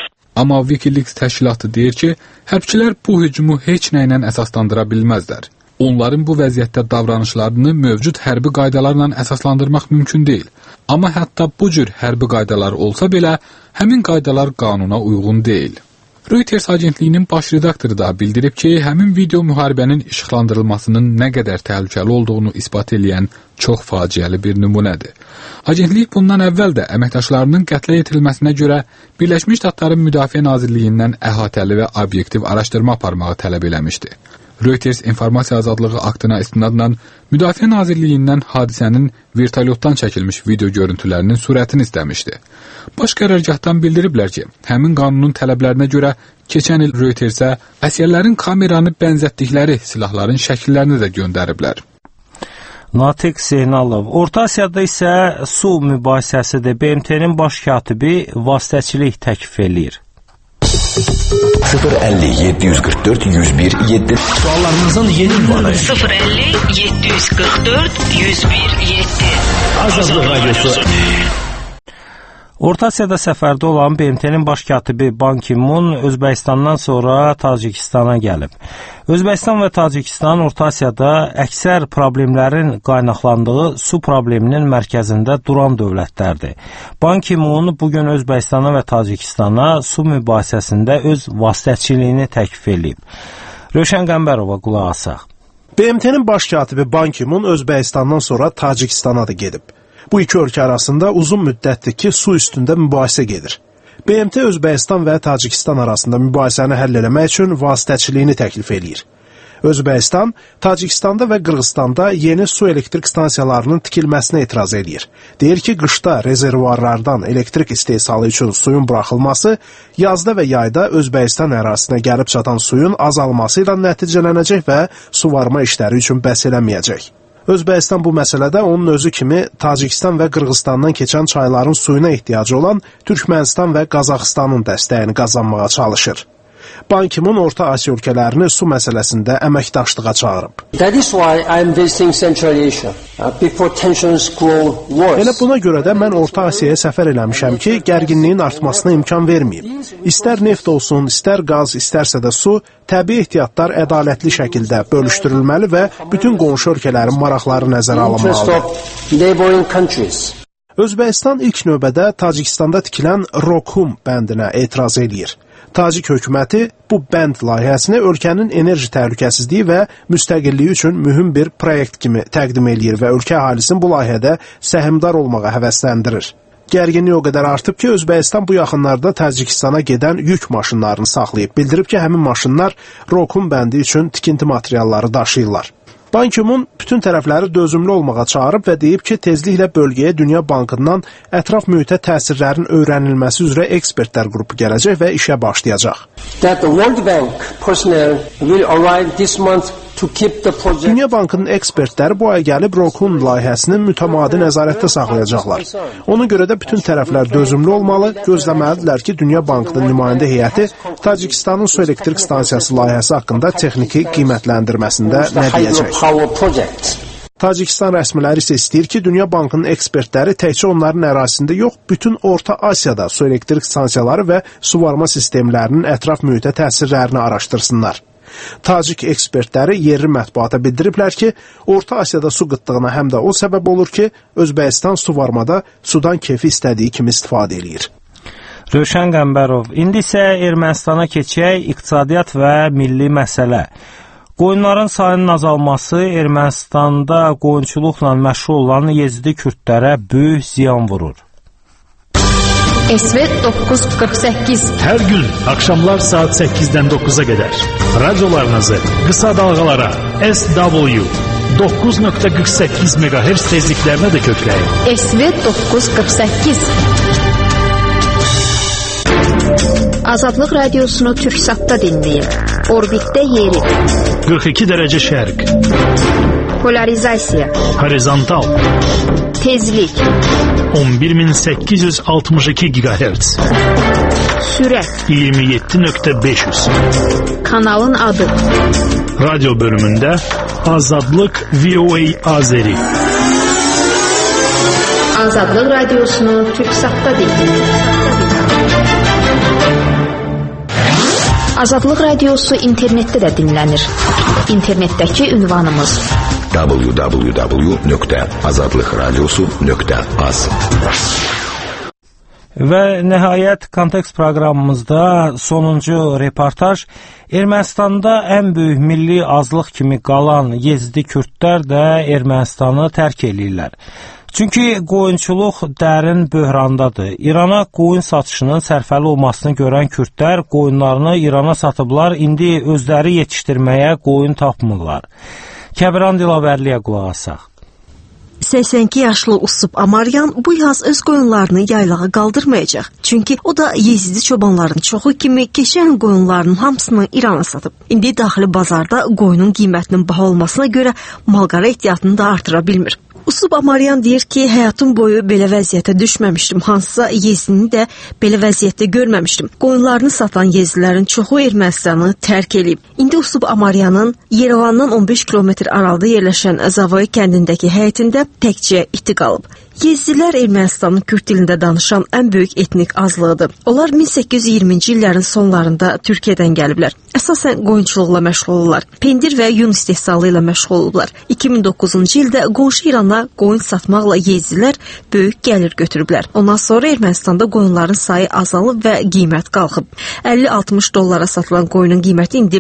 Amma Wikileaks təşkilatı deyir ki, hərbçilər bu hücumu heç nə ilə əsaslandıra bilməzlər. Onların bu vəziyyətdə davranışlarını mövcud hərbi qaydalarla əsaslandırmaq mümkün deyil. Amma hətta bu cür hərbi qaydalar olsa belə, həmin qaydalar qanuna uyğun deyil. Reuters agentliyinin baş redaktoru da bildirib ki, həmin video müharibənin işıqlandırılmasının nə qədər təhlükəli olduğunu isbat edən çox faciəli bir nümunədir. Agentlik bundan əvvəl də əməkdaşlarının qətlə yetirilməsinə görə Birləşmiş Ştatların Müdafiə Nazirliyindən əhatəli və obyektiv araşdırma aparmağı tələb eləmişdi. Reuters informasiya azadlığı aktına istinadla Müdafiə Nazirliyindən hadisənin vertolyotdan çəkilmiş video görüntülərinin surətini istəmişdi. Baş qərargahdan bildiriblər ki, həmin qanunun tələblərinə görə keçən il Reutersə əsirlərin kameranı bənzətdikləri silahların şəkillərini də göndəriblər. Natiq Zeynalov. Orta Asiyada isə su mübahisəsidir. BMT-nin baş katibi vasitəçilik təklif eləyir. 050 744 101 7 Suallarınızın yeni ünvanı 050 744 101 7 Azadlıq Radyosu. Orta Asiyada səfərdə olan BMT-nin baş katibi Ban Ki-moon Özbəkistandan sonra Tacikistana gəlib. Özbəkistan və Tacikistan Orta Asiyada əksər problemlərin qaynaqlandığı su probleminin mərkəzində duran dövlətlərdir. Ban Ki-moon bugün Özbəkistana və Tacikistana su mübahisəsində öz vasitəçiliyini təklif edib. Rövşən Qəmbərova qulaq asaq. BMT-nin baş katibi Ban Ki-moon Özbəkistandan sonra Tacikistana da gedib. Bu iki ölkə arasında uzun müddətdir ki, su üstündə mübahisə gedir. BMT Özbəkistan və Tacikistan arasında mübahisəni həll eləmək üçün vasitəçiliyini təklif eləyir. Özbəkistan, Tacikistanda və Qırğızstanda yeni su elektrik stansiyalarının tikilməsinə etiraz edir. Deyir ki, qışda rezervuarlardan elektrik istehsalı üçün suyun buraxılması, yazda və yayda Özbəkistan ərazisinə gəlib çatan suyun azalması ilə nəticələnəcək və suvarma işləri üçün bəs eləməyəcək. Özbəkistan bu məsələdə onun özü kimi Tacikistan və Qırğızstandan keçən çayların suyuna ehtiyacı olan Türkmənistan və Qazaxıstanın dəstəyini qazanmağa çalışır. Ban Ki-moon Orta Asiya ölkələrini su məsələsində əməkdaşlığa çağırıb. Elə buna görə də mən Orta Asiyaya səfər eləmişəm ki, gərginliyin artmasına imkan verməyim. İstər neft olsun, istər qaz, istərsə də su, təbii ehtiyatlar ədalətli şəkildə bölüşdürülməli və bütün qonşu ölkələrin maraqları nəzərə alınmalıdır. Özbəkistan ilk növbədə Tacikistanda tikilən Rokhum bəndinə etiraz eləyir. Tacik hökuməti bu bənd layihəsini ölkənin enerji təhlükəsizliyi və müstəqilliyi üçün mühüm bir proyekt kimi təqdim eləyir və ölkə əhalisini bu layihədə səhmdar olmağa həvəsləndirir. Gərginlik o qədər artıb ki, Özbəkistan bu yaxınlarda Tacikistana gedən yük maşınlarını saxlayıb. Bildirib ki, həmin maşınlar Rokhum bəndi üçün tikinti materialları daşıyırlar. Ban Ki-moon bütün tərəfləri dözümlü olmağa çağırıb və deyib ki, tezliklə bölgəyə Dünya Bankından ətraf mühitə təsirlərin öyrənilməsi üzrə ekspertlər qrupu gələcək və işə başlayacaq. Dünya Bankının ekspertləri bu ay gəlib Rokhum layihəsinin mütəmadi nəzarətdə saxlayacaqlar. Ona görə də bütün tərəflər dözümlü olmalı, gözləməlidirlər ki, Dünya Bankının nümayəndə heyəti Tacikistanın su elektrik stansiyası layihəsi haqqında texniki qiymətləndirməsində nə deyəcək? Tacikistan rəsmiləri isə istəyir ki, Dünya Bankının ekspertləri təkcə onların ərazisində yox, bütün Orta Asiyada su elektrik stansiyaları və suvarma sistemlərinin ətraf mühitə təsirlərini araşdırsınlar. Tacik ekspertləri yerli mətbuata bildiriblər ki, Orta Asiyada su qıtlığına həm də o səbəb olur ki, Özbəkistan suvarmada sudan keyfi istədiyi kimi istifadə eləyir. Rövşən Qəmbərov, indi isə Ermənistana keçək, iqtisadiyyat və milli məsələ. Qoyunların sayının azalması Ermənistanda qoyunçuluqla məşğul olan Yezidi kürdlərə böyük ziyan vurur. SV 948 Hər gün axşamlar saat 8-dən 9-a qədər radiolarınızı qısa dalğalara SW 9.48 MHz tezliklərinə də kökləyin. SV 948 Azadlıq radiosunu Türksatda dinləyin. Orbitdə yeri 42 dərəcə şərq, polarizasiya, horizontal, tezlik 11862 GHz, sürət 27.500. Kanalın adı Radyo bölümündə Azadlıq VOA Azeri. Azadlıq radiosunu Türksatda dinləyin. Azadlıq Radiosu internetdə də dinlənir. İnternetdəki ünvanımız www.azadlıqradiosu.az. Və nəhayət kontekst proqramımızda sonuncu reportaj Ermənistanda ən böyük milli azlıq kimi qalan Yezdi kürdlər də Ermənistanı tərk eləyirlər. Çünki qoyunçuluq dərin böhrandadır. İrana qoyun satışının sərfəli olmasını görən kürdlər qoyunlarını İrana satıblar, indi özləri yetişdirməyə qoyun tapmırlar. Kəbran Dilavərliyə qulaq asaq. 82 yaşlı Usub Amaryan bu yaz öz qoyunlarını yaylağa qaldırmayacaq. Çünki o da Yezidi çobanların çoxu kimi keçən qoyunlarının hamısını İrana satıb. İndi daxili bazarda qoyunun qiymətinin baha olmasına görə malqara ehtiyatını da artıra bilmir. Usub Amaryan deyir ki, həyatım boyu belə vəziyyətə düşməmişdim. Hansısa Yezidini də belə vəziyyətdə görməmişdim. Qoyunlarını satan Yezidilərin çoxu Ermənistanı tərk eləyib. İndi Usub Amaryanın Yerevandan 15 kilometr aralıda yerləşən Zavoy kəndindəki həyətində təkcə iti qalıb. Yezidilər Ermənistanın kürd dilində danışan ən böyük etnik azlığıdır. Onlar 1820-ci illərin sonlarında Türkiyədən gəliblər. Əsasən qoyunçuluqla məşğul olurlar. Pendir və yun istehsalı ilə məşğul olublar. 2009-cu ildə qonşu İrana qoyun satmaqla Yezidilər böyük gəlir götürüblər. Ondan sonra Ermənistanda qoyunların sayı azalıb və qiymət qalxıb. 50-60 dollara satılan qoyunun qiyməti indi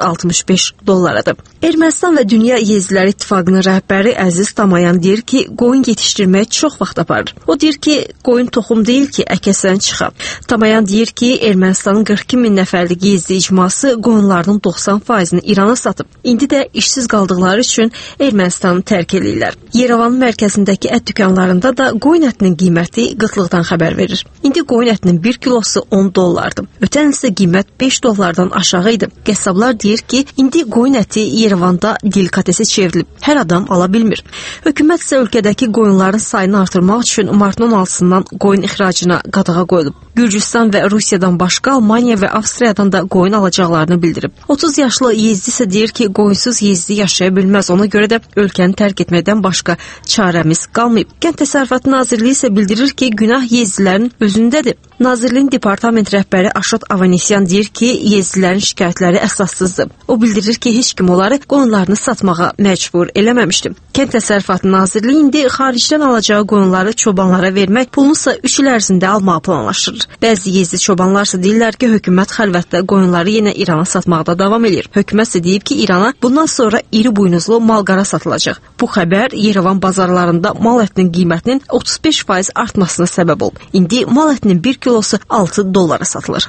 165 dollaradır. Ermənistan və Dünya Yezidlər İttifaqının rəhbəri Əziz Tamayan deyir ki, qoyun yetişdirmək çox vaxt aparır. O deyir ki, qoyun toxum deyil ki, əkəsən çıxa. Tamayan deyir ki, Ermənistanın 42 min nəfərlik Yezdi icması qoyunlarının 90%-ni İrana satıb. İndi də işsiz qaldıqları üçün Ermənistanı tərk eləyirlər. Yerevanın mərkəzindəki ət dükanlarında da qoyun ətinin qiyməti qıtlıqdan xəbər verir. İndi qoyun ətinin 1 kilosu 10 dollardır. Ötən ilsə qiymət 5 dollardan aşağı idi. Qəssablar deyir ki, indi qoyun əti Yerevanda delikatesi çevrilib. Hər adam ala bilmir. Hökumət isə ölkədəki qoyunların sayını artırmaq üçün martın 16-sından qoyun ixracına qadağa qoyulub. Gürcüstan və Rusiyadan başqa Almaniya və Avstriyadan da qoyun alacaqlarını bildirib. 30 yaşlı Yezdi isə deyir ki, qoyunsuz Yezdi yaşaya bilməz. Ona görə də ölkəni tərk etməkdən başqa çarəmiz qalmayıb. Kənd Təsərrüfatı Nazirliyi isə bildirir ki, günah Yezdilərin özündədir. Nazirliyin departament rəhbəri Aşot Avanesyan deyir ki, Yezdilərin şikayətləri əsassızdır. O bildirir ki, heç kim onları qoyunlarını satmağa məcbur eləməmişdi. Kənd Təsərrüfatı Nazirliyi indi xaricdən alacağı qoyunları çobanlara vermək, pulunusa 3 il ərzində almağı planlaşdırır. Bəzi Yezdi çobanlarsa deyirlər ki, hökumət xəlvətdə qoyunları yenə İrana satmaqda davam edir. Hökumət isə deyib ki, İrana bundan sonra iri buynuzlu malqara satılacaq. Bu xəbər Yerevan bazarlarında mal ətinin qiymətinin 35% artmasına səbəb olub. İndi mal ətinin 1 kilosu 6 dollara satılır.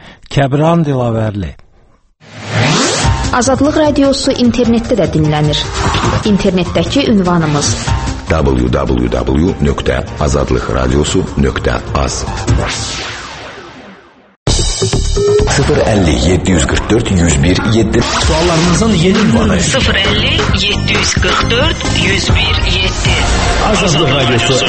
Kəbran Dilavərli. Azadlıq Radiosu internetdə də dinlənir. İnternetdəki ünvanımız www.azadlıqradiosu.az. 050 744 101 7. Suallarınızın yeni ünvanı 050 744 101 7. Azadlıq Radiosu.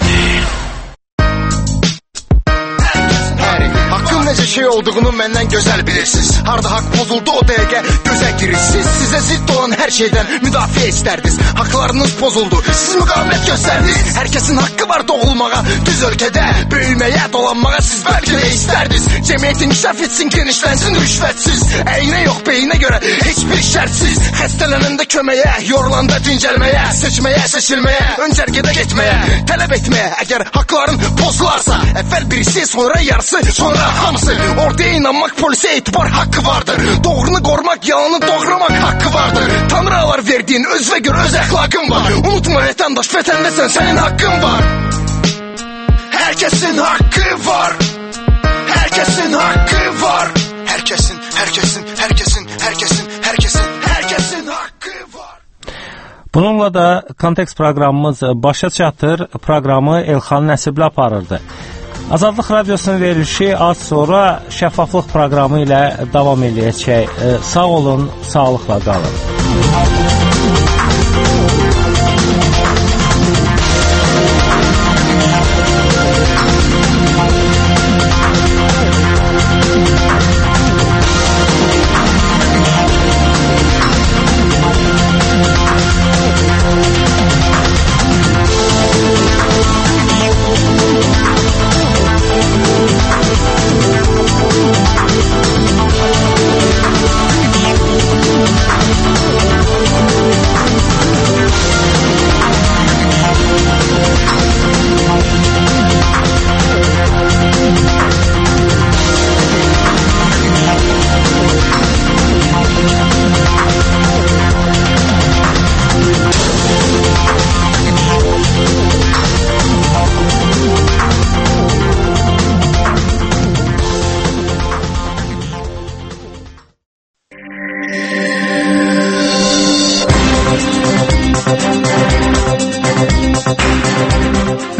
Necə şey olduğunu məndən gözəl bilirsiniz. Harda haqq pozuldu o dəqiqə gözə girirsiniz. Sizə zidd olan hər şeydən müdafiə istərdiniz. Haqlarınız pozuldu, siz müqavimət göstərdiniz. Hər kəsin haqqı var doğulmağa, düz ölkədə böyüməyə, dolanmağa siz bəlkə də istərdiniz. Cəmiyyət inkişaf etsin, genişlənsin rüşvətsiz. Əyinə yox beyinə görə heç bir şərtsiz. Xəstələnəndə köməyə, yorulanda dincəlməyə, seçməyə, seçilməyə, ön cərgədə getməyə, tələb etməyə. Əgər haqların pozularsa, əvvəl birisi, sonra yarısı, sonra hamısı. Ortaya inanmaq, polisə etibar haqqı vardır. Doğrunu qorumaq, yalanı doğramaq haqqı vardır. Tanrılar verdiyin öz və gör öz əxlaqın var. Unutma vətəndaş, vətəndəsən, sənin haqqın var. Hər kəsin haqqı var. Hər kəsin haqqı var. Hər kəsin, hər kəsin, hər kəsin, hər kəsin, hər kəsin, hər kəsin haqqı var. Bununla da kontekst proqramımız başa çatır. Proqramı Elxan Nəsibli aparırdı. Azadlıq Radiosunun verilişi az sonra şəffaflıq proqramı ilə davam edəcək. Sağ olun, sağlıqla qalın.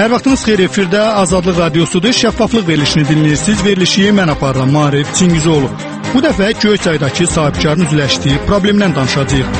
Hər vaxtınız xeyir, efirdə Azadlıq Radiosudur. Şəffaflıq verilişini dinləyirsiniz. Verilişi mən aparıram, Maarif Çingizoğlu. Bu dəfə Göyçaydakı sahibkarın üzləşdiyi problemdən danışacağıq.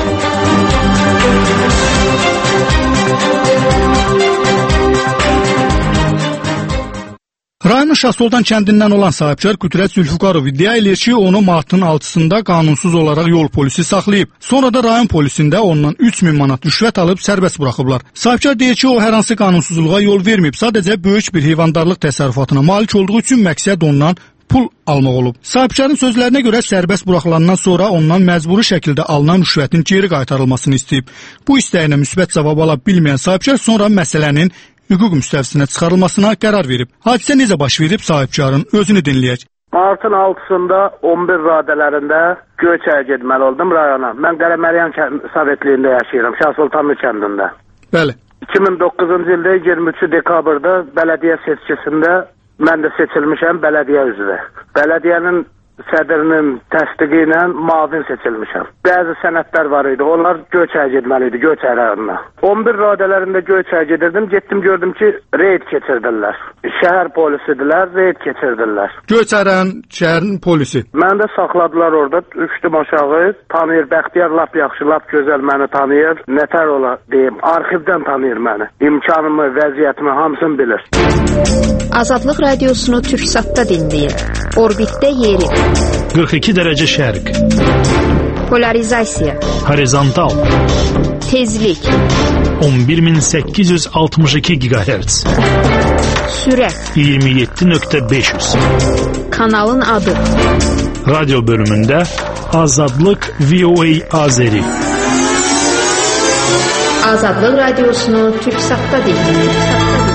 Rayonun Şahsoltan kəndindən olan sahibkar Qüdrət Zülfüqarov iddia edir ki, onu martın 6-sında qanunsuz olaraq yol polisi saxlayıb. Sonra da rayon polisində ondan 3000 manat rüşvət alıb sərbəst buraxıblar. Sahibkar deyir ki, o hər hansı qanunsuzluğa yol verməyib. Sadəcə böyük bir heyvandarlıq təsərrüfatına malik olduğu üçün məqsəd ondan pul almaq olub. Sahibkarın sözlərinə görə sərbəst buraxılandan sonra ondan məcburi şəkildə alınan rüşvətin geri qaytarılmasını istəyib. Bu istəyinə müsbət cavab ala bilməyən sahibkar sonra məsələnin hüquq müstəvisinə çıxarılmasına qərar verib. Hadisə necə baş verib, sahibkarın özünü dinləyək. Martın 6-sında 11 radələrində Göyçaya getməli oldum rayona. Mən Qərəməryan Sovetliyində yaşayıram, Şahsoltanlı kəndində. Bəli. 2009-cu ildə 23 dekabrda bələdiyyə seçkisində mən də seçilmişəm bələdiyyə üzvü. Bələdiyyənin sədrinin təsdiqi ilə mavin seçilmişəm. Bəzi sənədlər var idi. Onlar Göyçaya getməli idi, Göyçay rayonuna. 11 radələrində Göyçaya gedirdim. Getdim gördüm ki, reyd keçirdirlər. Şəhər polisidirlər, reyd keçirdirlər. Göyçay rayon şəhərin polisi. Mən də saxladılar orada. Düşdüm aşağı. Tanıyır, Bəxtiyar lap yaxşı, lap gözəl məni tanıyır. Nətər ola deyim, arxivdən tanıyır məni. İmkanımı, vəziyyətimi hamısını bilir. Azadlıq radiosunu Türksatda dinləyin. Orbitdə yeri. 42 dərəcə şərq. Polarizasiya. Horizontal. Tezlik. 11862 GHz. Sürət. 27.500. Kanalın adı. Radyo bölümündə Azadlıq VOA Azeri. Azadlıq radiosunu Türksatda dinləyin.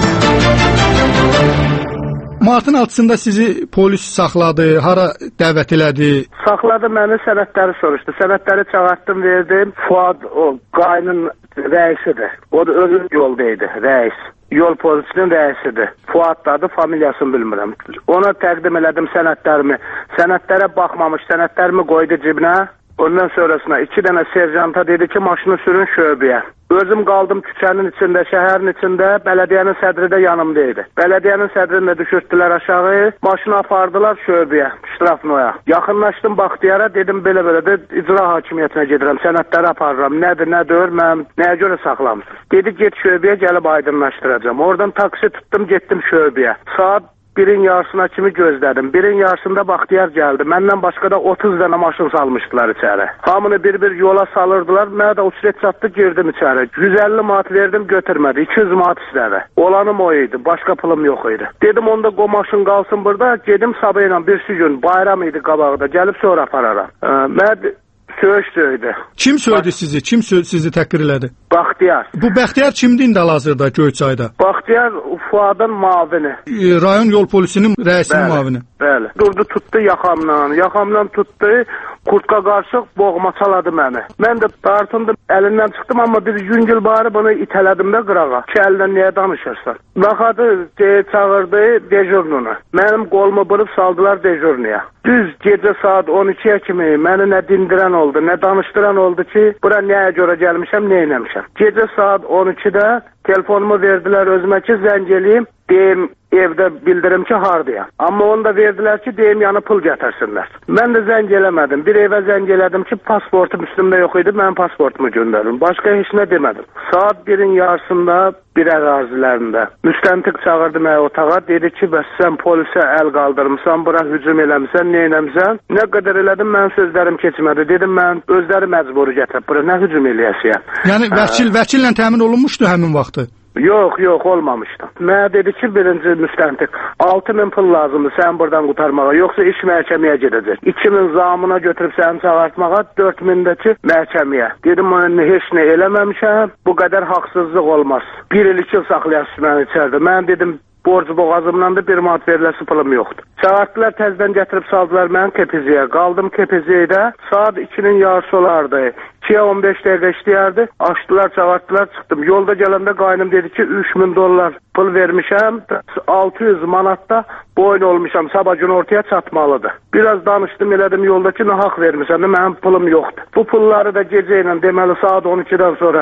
Martın 6-sında sizi polis saxladı, hara dəvət elədi? Saxladı məni, sənədləri soruşdu. Sənədləri çağırtdım, verdim. Fuad o qaynın rəisidir. O da özü yoldaydı, rəis. Yol polisinin rəisidir. Fuad adı, familiyasını bilmirəm. Ona təqdim elədim sənədlərimi. Sənədlərə baxmamış, sənədlərimi qoydu cibinə. Ondan sonrasına 2 dənə serjanta dedi ki, maşını sürün şöbəyə. Özüm qaldım küçənin içində, şəhərin içində, bələdiyyənin sədri də yanımdaydı. Bələdiyyənin sədrini də düşürtdülər aşağı, maşını apardılar şöbəyə, Ştrafnoya. Yaxınlaşdım Baxtiyara, dedim belə-belə də icra hakimiyyətinə gedirəm, sənədləri aparıram, nədir, nə deyir, mən nəyə görə saxlamısınız? Dedi, get şöbəyə, gəlib aydınlaşdıracağım. Oradan taksi tutdum, getdim şöbəyə. Saat 1-in yarısına kimi gözlədim. 1-in yarısında Baxtiyar gəldi. Məndən başqa da 30 dənə maşın salmışdılar içəri. Hamını bir-bir yola salırdılar. Mənə də uçret çatdı, girdim içəri. 150 manat verdim, götürmədi. 200 manat istədi. Olanım o idi. Başqa pulum yox idi. Dedim, onda o maşın qalsın burada. Gedim sabah ilə bir gün bayram idi qabağda. Gəlib sonra apararam. Mən söyüş söydü. Kim söydü sizi? Kim sizi təhqir elədi? Baxtiyar. Bu Bəxtiyar kimdir indi hal-hazırda Göyçayda? Baxtiyar Fuadın mavini. Rayon yol polisinin rəisinin mavini. Bəli. Durdu, tutdu yaxamdan. Yaxamdan tutdu, kurtka qarışıq boğmaçaladı məni. Mən də dartındım, əlindən çıxdım, amma bir yüngül bari bunu itələdim də qırağa. Ki, əldən niyə danışırsan? Baxadı, çağırdı dejurnunu. Mənim qolumu bırıb saldılar dejurnuya. Düz gecə saat 12-yə kimi məni nə dindirən oldu, nə danışdıran oldu ki, bura nəyə görə gəlmişəm, nə eləmişəm. Gecə saat 12-də telefonumu verdilər özümə ki, zəng eləyim, deyim, evdə bildirim ki, hardayam. Amma onu da verdilər ki, deyim, yanı pul gətirsinlər. Mən də zəng eləmədim. Bir evə zəng elədim ki, pasportum üstümdə yox idi, mən pasportumu göndərim. Başqa heç nə demədim. Saat 1-in yarısında bir ərazilərində müstəntiq çağırdı mənə otağa, dedi ki, bəs sən polisə əl qaldırmısan, bura hücum eləmişsən, nə eləmişsən? Nə qədər elədim, mənim sözlərim keçmədi. Dedim, mən özləri məcburi gətirib, bura nə hücum eləyəsiyəm? Yəni, vəkillə təmin olunmuşdu həmin vaxtı? Yox, olmamışdı. Mənə dedi ki, birinci müstəntiq, 6000 pul lazımdır sən buradan qutarmağa, yoxsa iş məhkəməyə gedəcək. 2000 zamına götürüb səni çağırtmağa, 4000-dəki məhkəməyə. Dedim, mən heç nə eləməmişəm, bu qədər haqsızlıq olmaz. 1 il 2 il saxlayasın məni içərdə. Mən dedim, borcu boğazımdan da 1 manat veriləsi pulum yoxdur. Çağırtdılar, təzdən gətirib saldılar məni Kepiziyə. Qaldım Kepiziyədə, saat 2-nin yarısı olardı. 2-yə 15 dəqiqə işləyərdi. Açdılar, çağırtdılar, çıxdım. Yolda gələndə qaynım dedi ki, 3000 dollar pul vermişəm, 600 manatda boyun olmuşam, sabah gün ortaya çatmalıdır. Biraz danışdım, elədim yoldakı nahaq vermişəm, mənim pulum yoxdur. Bu pulları da gecə ilə, deməli saat 12-dən sonra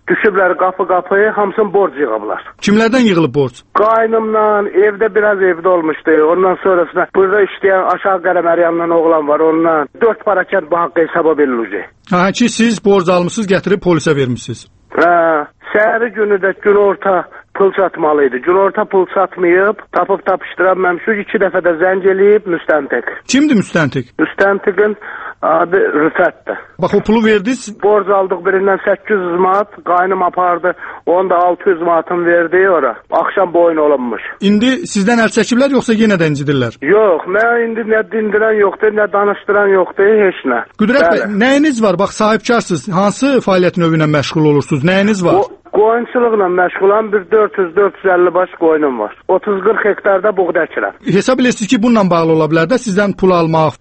Düşüblər qapı, hamısını borc yığıblar. Kimlərdən yığılıb borc? Qaynımla, evdə biraz evdə olmuşdu. Ondan sonrasında burada işləyən Aşağı Qərəməryanla oğlan var, onunla 4 para kənd bu haqqı hesaba veriləcək. Ha ki siz borc almısınız, gətirib polisə vermisiniz. Səhəri günü də günorta pul çatmalıydı. Günorta pul çatmayıb, tapıb tapışdıranmamışıq. 2 dəfə də zəng eləyib müstəntiq. Kimdir müstəntiq? Müstəntiqin adı Rüfətdir. Bax o pulu verdiniz. Borc aldıq birindən 800 manat, qaynım apardı. Onu da 600 manatını verdi ora. Axşam boyun olunmuş. İndi sizdən əl çəkiblər yoxsa yenə də incidirlər? Yox, mən indi nə dindirən yoxdur, nə danışdıran yoxdur, heç nə. Qüdrət bəy, nəyiniz var? Bax sahibkarsınız. Hansı fəaliyyət növü ilə məşğul olursunuz? Nəyiniz var? Qoyunçuluqla məşğulam, bir 400-450 baş qoyunum var. 30-40 hektarda buğda əkirəm. Hesab edirsiniz ki, bununla bağlı ola bilər də sizdən pul almaq.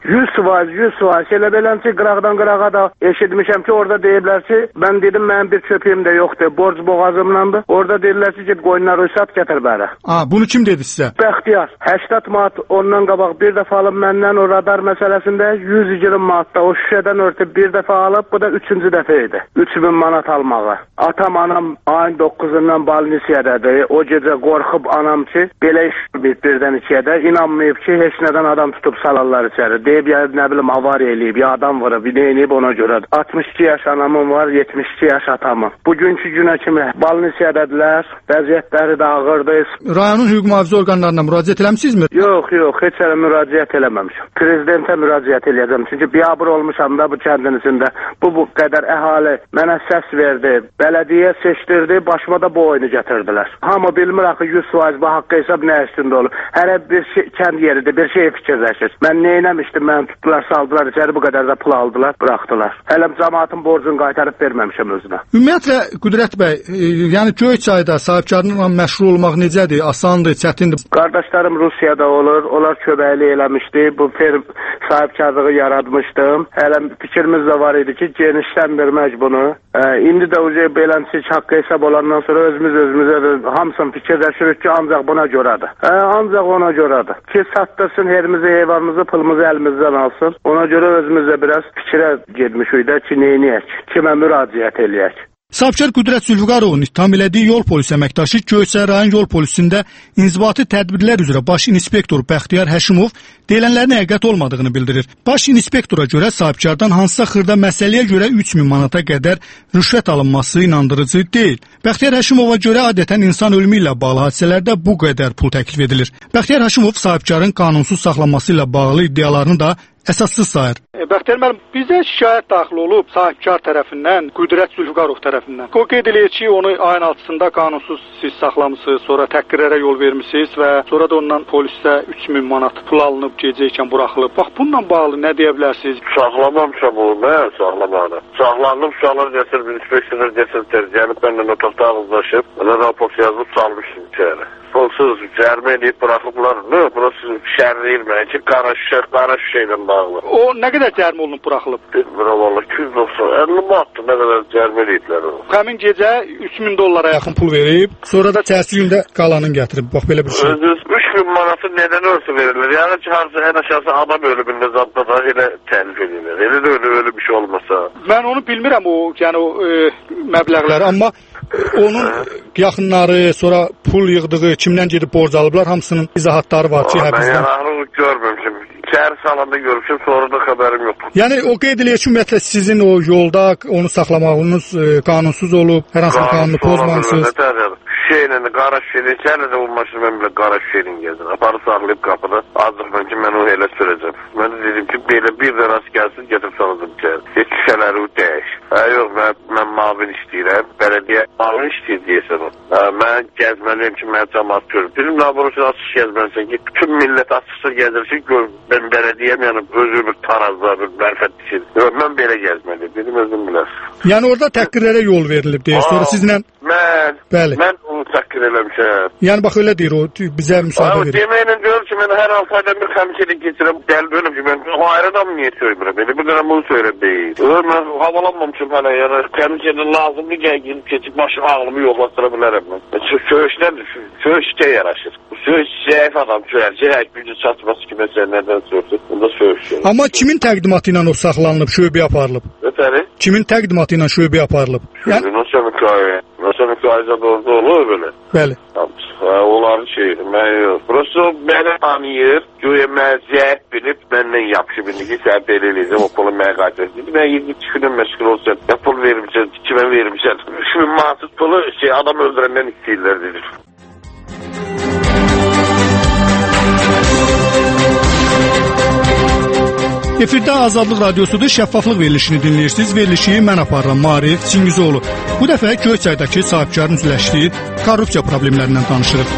100%. Elə beləm ki, qıraqdan qırağa da eşitmişəm ki, orada deyiblər ki, mən dedim, mənim bir köpüyüm də yoxdur, borc boğazımlandı. Orada deyirlər ki, git qoyunları üsat gətir bəri. Bunu kim dedi sizə? Bəxtiyar. 80 manat ondan qabaq bir dəfə alıb məndən o radar məsələsində 120 manatda o şüşədən örtüb bir dəfə alıb, bu da 3-cü dəfə idi. 3000 manat almağa. Atam, anam ayın 9-undan balnisiyədədir. O gecə qorxub anam ki, belə iş birdən içədə inanmayıb ki, heç nədən adam tutub salarlar içəri. Deyib ya nə bilim avariya eləyib, ya adam vurub, eləyib ona görədir. 62 yaş anamın var, 72 yaş atamın. Bugünkü günə kimi balnisiyədədilər, vəziyyətləri də ağırdır. Rayonun hüquq mühafizə orqanlarına müraciət eləmisinizmi? Yox, heç elə müraciət eləməmişəm. Prezidentə müraciət eləyəcəm. Çünki biabır olmuşam da bu kəndin içində. Bu qədər əhali mənə səs verdi, bələdiyyə seçdirdi, başıma da bu oyunu gətirdilər. Hamı bilmir axı 100% bu haqqı hesab nə üstündə olur. Hərə bir kənd yeridir, bir şey fikirləşir. Mən nə eləmişdim, mən tutdular, saldılar içəri, bu qədər də pul aldılar, buraxdılar. Hələm cəmaatın borcunu qaytarıb verməmişəm özünə. Ümumiyyətlə, Qüdrət bəy, yəni Göyçayda sahibkarlıqla məşğul olmaq necədir? Asandır, çətindir? Qardaşlarım Rusiyada olur, onlar köməklik eləmişdi, bu ferm sahibkarlığı yaratmışdım. Hələm fikrimiz də var idi ki, genişləndirmək bunu. İndi də beləncə haqqı hesab olandan sonra özümüzə hamısını fikirləşirik ki, ancaq buna görədir. Ancaq ona görədir. Ki, satdırsın yerimizi, heyvanımızı, pılımızı əlimizdən alsın. Ona görə özümüzdə biraz fikrə getmişik də ki, neyniyək, kimə müraciət eləyək. Sahibkar Qüdrət Zülfüqarovun ittiham elədiyi yol polisi əməkdaşı Göyçay rayon yol polisində inzibati tədbirlər üzrə baş inspektor Bəxtiyar Həşimov deyilənlərin həqiqət olmadığını bildirir. Baş inspektora görə sahibkardan hansısa xırda məsələyə görə 3000 manata qədər rüşvət alınması inandırıcı deyil. Bəxtiyar Həşimova görə adətən insan ölümü ilə bağlı hadisələrdə bu qədər pul təklif edilir. Bəxtiyar Həşimov sahibkarın qanunsuz saxlanması ilə bağlı iddialarını da əsassız sayır. Bəxtiyar müəllim, bizə şikayət daxil olub sahibkar tərəfindən, Qüdrət Zülfüqarov tərəfindən. O qeyd eləyir ki, onu ayın 6-sında qanunsuz siz saxlamısınız, sonra təhqirlərə yol vermisiniz və sonra da ondan polisdə 3000 manat pul alınıb gecəykən buraxılıb. Bax, bununla bağlı nə deyə bilərsiniz? Saxlamamışam onu, mən saxlamadım. Saxlandım, uşaqlar gətirib, inspektorlar gətirib, gəlib məndən otaqda ağızlaşıb, mənə raport yazıb salmışdım içəri. Pulsuz cərimə edib buraxıblar. Nə? Burası şərləyir mənə ki, qara şüşə ilə bağlı. O nə qədər cərimə olunub buraxılıb? Bilmirəm valla, 250 manatdır, nə qədər cərimə ediblər onu. Həmin gecə 3000 dollara yaxın pul verib, sonra da çərsi gündə qalanın gətirib. Bax, belə bir şey. 3000 manatı nədən ölsə verirlər? Yəni ki, harca ən aşağısı adam ölümündə zadda da elə təlif edirlər. Elə də öyle bir şey olmasa. Mən onu bilmirəm yəni o məbləğləri, amma onun yaxınları, sonra pul yığdığı, kimdən gedib borc alıblar, hamısının izahatları var ki, həbizdən. Mən yanaqlı görməmişim. İçəri salanda görmüşüm, sonra da xəbərim yoxdur. Yəni o qeyd eləyir ki, ümumiyyətlə sizin o yolda onu saxlamağınız qanunsuz olub, hər hansı bir qanunu pozmamışsınız. Şeylə, qara şişeyle, içəri də olmamışım, mən belə qara şişeyle gezdim. Aparı sarılayıb qapıda, azıqdan ki, mən onu elə sürəcəm. Mən də dedim ki, belə bir də rast gəlsin, getir salacam içəri. Heç şişələri o dəyiş. Yox, mən mavin işləyirəm, bələdiyyə mavin işləyir deyəsən o. Mən gəzməliyim ki, mən cəmat görüm. Bizim laboratuar açıq gəzməlisən ki, bütün millət açıqsa gəzir ki, mən bələdiyyəm, yəni özü bir tarazda, bir mərfət dişir. Yox, mən belə gəzməliyim, dedim özüm biləz. Yəni orada təhqirlərə yol verilib deyir, sonra sizlə... Mən onu təhqir təşkil eləmişəm. Yəni bax elə deyir o, bizə müsaade verir. Deməklə görür ki, mən hər 6 ayda bir həmçilik keçirəm, gəlib ölüm ki, mən ayrıdan niyə söyləyirəm? Elə bir dənə bunu söyləyir deyil. Mən havalanmamışım hələ, yəni təmizlikdə lazımlı gəlib keçib başım ağlımı yoxlatdıra bilərəm mən. Söyüşdən söyüşdə yaraşır. Bu söyüş zəif adam söyər, gücü çatması ki, məsələ nədən söylüyor, bunda söyüş. Amma kimin təqdimatı ilə o saxlanılıb, şöbəyə aparılıb? Ötəri? Kimin təqdimatı ilə şöbəyə aparılıb? Nasıl mükayəzə doğru olur belə? Bəli. Onların şeydir, mən yox. Burası məni tanıyır, güya mən zəif bilib, məndən yapışı bildi ki, sən belə eləyəcəm, o pulu mənə qaytaracaq. Mən 7 günün məşğul olsam, ya pul vermişəm, kimə vermişəm. 3000 manat pulu adam öldürəndən istəyirlər, dedir. Efirdə Azadlıq Radiosudur, şəffaflıq verilişini dinləyirsiniz. Verilişi mən aparıram, Maarif Çingizoğlu. Bu dəfə Göyçaydakı sahibkarın üzləşdiyi korrupsiya problemlərindən danışırıq.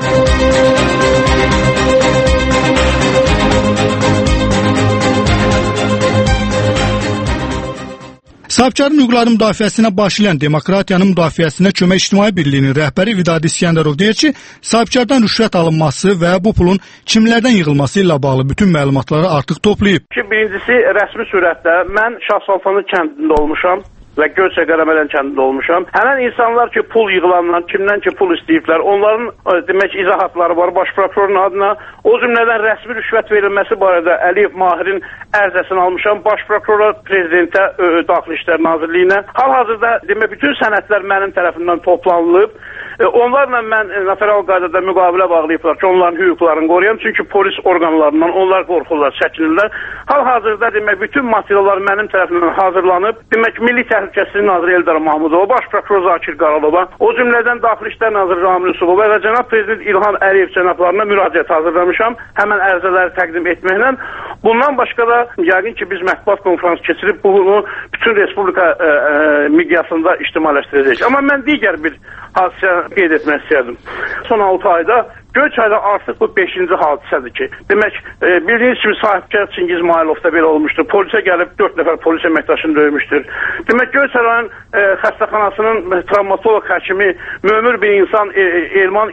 Sahibkarın hüquqları müdafiəsinə başlayan Demokratiyanın müdafiəsinə kömək ictimai birliyinin rəhbəri Vidadi İskəndərov deyir ki, sahibkardan rüşvət alınması və bu pulun kimlərdən yığılması ilə bağlı bütün məlumatları artıq toplayıb. Birincisi, rəsmi surətdə mən Şahsaltanlı kəndində olmuşam və Göyçay Qəramələn kəndində olmuşam. Həmən insanlar ki, pul yığılanlar, kimdən ki pul istəyiblər, onların demək izahatları var baş prokurorun adına. O cümlədən rəsmi rüşvət verilməsi barədə Əliyev Mahirin ərizəsini almışam baş prokurora, prezidentə, Daxili İşlər Nazirliyinə. Hal-hazırda demək bütün sənədlər mənim tərəfindən toplanılıb. Onlarla mən notarial qaydada müqavilə bağlayıblar ki, onların hüquqlarını qoruyam. Çünki polis orqanlarından onlar qorxurlar, çəkinirlər. Hal-hazırda demək bütün materiallar mənim tərəfindən hazırlanıb. Demək Milli Təhlükəsizlik Naziri Eldar Mahmudova, baş prokuror Zakir Qaralova, o cümlədən Daxili İşlər Naziri Ramil Yusufova və cənab prezident İlham Əliyev cənablarına müraciət hazırlamışam. Həmən ərizələri təqdim etməklə. Bundan başqa da yəqin ki, biz mətbuat konfransı keçirib bunu bütün respublika miqyasında ictimailəşdirəcəyik. Amma mən digər bir hadisə qeyd etmək istəyərdim. Son 6 ayda Göyçayda artıq bu 5-ci hadisədir ki, demək, bildiyiniz kimi sahibkar Çingiz İsmailov da belə olmuşdur. Polisə gəlib 4 nəfər polis əməkdaşını döymüşdür. Demək, Göyçay rayon xəstəxanasının travmatoloq həkimi mömür bir insan Elman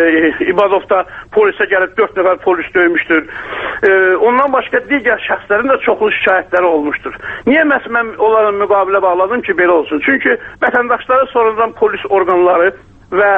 İbadov da polisə gəlib 4 nəfər polis döymüşdür. Ondan başqa digər şəxslərin də çoxlu şikayətləri olmuşdur. Niyə mən onların müqavilə bağladım ki, belə olsun? Çünki vətəndaşları sonradan polis orqanları və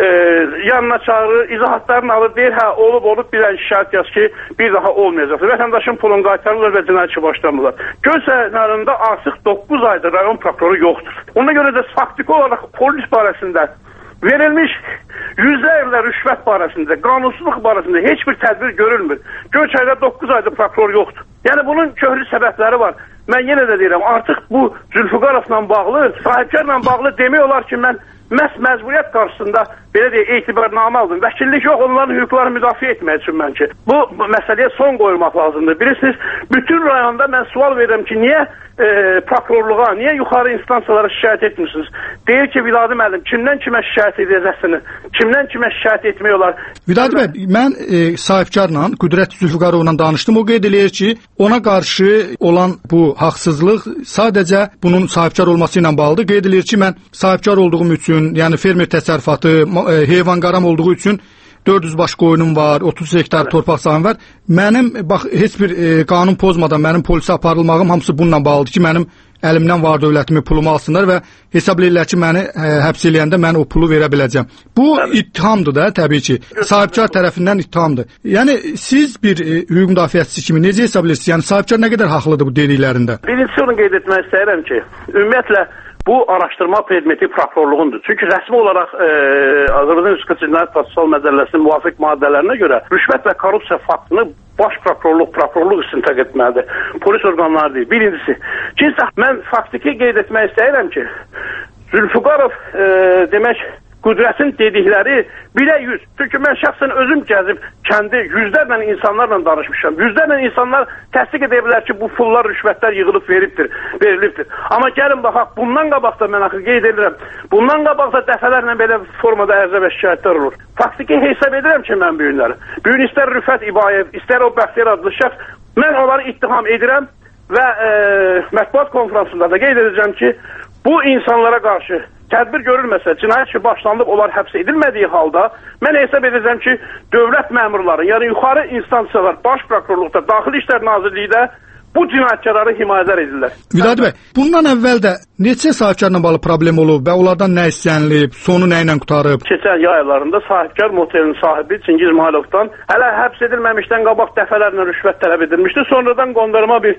yanına çağırır, izahatlarını alır, deyir, hə, olub, bir dənə şikayət yaz ki, bir daha olmayacaq. Vətəndaşın pulunu qaytarırlar və cinayət işi başlamırlar. Göyçay rayonunda artıq 9 aydır rayon prokuroru yoxdur. Ona görə də faktiki olaraq polis barəsində verilmiş yüzlərlə rüşvət barəsində, qanunsuzluq barəsində heç bir tədbir görülmür. Göyçayda 9 aydır prokuror yoxdur. Yəni bunun köhnə səbəbləri var. Mən yenə də deyirəm, artıq bu Zülfüqarovla bağlı, sahibkarla bağlı demək olar ki, mən məhz məcburiyyət qarşısında belə deyək, etibarnamə aldım. Vəkillik yox, onların hüquqlarını müdafiə etmək üçün mən ki, bu məsələyə son qoyulmaq lazımdır. Bilirsiniz, bütün rayonda mən sual verirəm ki, niyə prokurorluğa, niyə yuxarı instansiyalara şikayət etmirsiniz? Deyir ki, Vidadi müəllim, kimdən kimə şikayət edəcəksiniz? Kimdən kimə şikayət etmək olar? Vidadi bəy, mən sahibkarla, Qüdrət Zülfüqarovla danışdım. O qeyd eləyir ki, ona qarşı olan bu haqsızlıq sadəcə bunun sahibkar olması ilə bağlıdır. Qeyd eləyir ki, mən sahibkar olduğum üçün, yəni fermer təsərrüfatı, heyvan qaram olduğu üçün 400 baş qoyunum var, 30 hektar torpaq sahəm var. Mənim bax heç bir qanun pozmadan mənim polisə aparılmağım hamısı bununla bağlıdır ki, mənim əlimdən var dövlətimi pulumu alsınlar və hesab edirlər ki, məni həbs eləyəndə mən o pulu verə biləcəm. Bu ittihamdır da, təbii ki. Sahibkar tərəfindən ittihamdır. Yəni siz bir hüquq müdafiəçisi kimi necə hesab edirsiniz? Yəni sahibkar nə qədər haqlıdır bu dediklərində? Birincisi onu qeyd etmək istəyirəm ki, ümumiyyətlə bu araşdırma predmeti prokurorluğundur. Çünki rəsmi olaraq Azərbaycan Respublikası Cinayət Prosessual Məcəlləsinin müvafiq maddələrinə görə rüşvət və korrupsiya faktını baş prokurorluq istintaq etməlidir. Polis orqanları deyil. Birincisi. İkincisi, mən faktiki qeyd etmək istəyirəm ki, Zülfüqarov demək, Qüdrətin dedikləri 1-ə 100. Çünki mən şəxsən özüm gəzib kəndi yüzlərlə insanlarla danışmışam. Yüzlərlə insanlar təsdiq edə bilər ki, bu pullar, rüşvətlər yığılıb verilibdir. Amma gəlin baxaq, bundan qabaq da mən axı qeyd edirəm. Bundan qabaq da dəfələrlə belə formada ərizə və şikayətlər olur. Faktiki hesab edirəm ki, mən bu günləri. Bu gün istər Rüfət İbayev, istər o Bəxtiyar adlı şəxs, mən onları ittiham edirəm və mətbuat konfransında da qeyd edəcəm ki, bu insanlara qarşı tədbir görülməsə, cinayət işi başlanıb, onlar həbs edilmədiyi halda, mən hesab edəcəm ki, dövlət məmurları, yəni yuxarı instansiyalar, baş prokurorluqda, Daxili İşlər Nazirlikdə bu cinayətkarları himayədar edirlər. Vidadi bəy, bundan əvvəl də neçə sahibkarla bağlı problem olub və onlardan nə istənilib, sonu nə ilə qutarıb? Keçən yay aylarında sahibkar motelin sahibi Çingiz Mahalovdan hələ həbs edilməmişdən qabaq dəfələrlə rüşvət tələb edilmişdi. Sonradan qondarma bir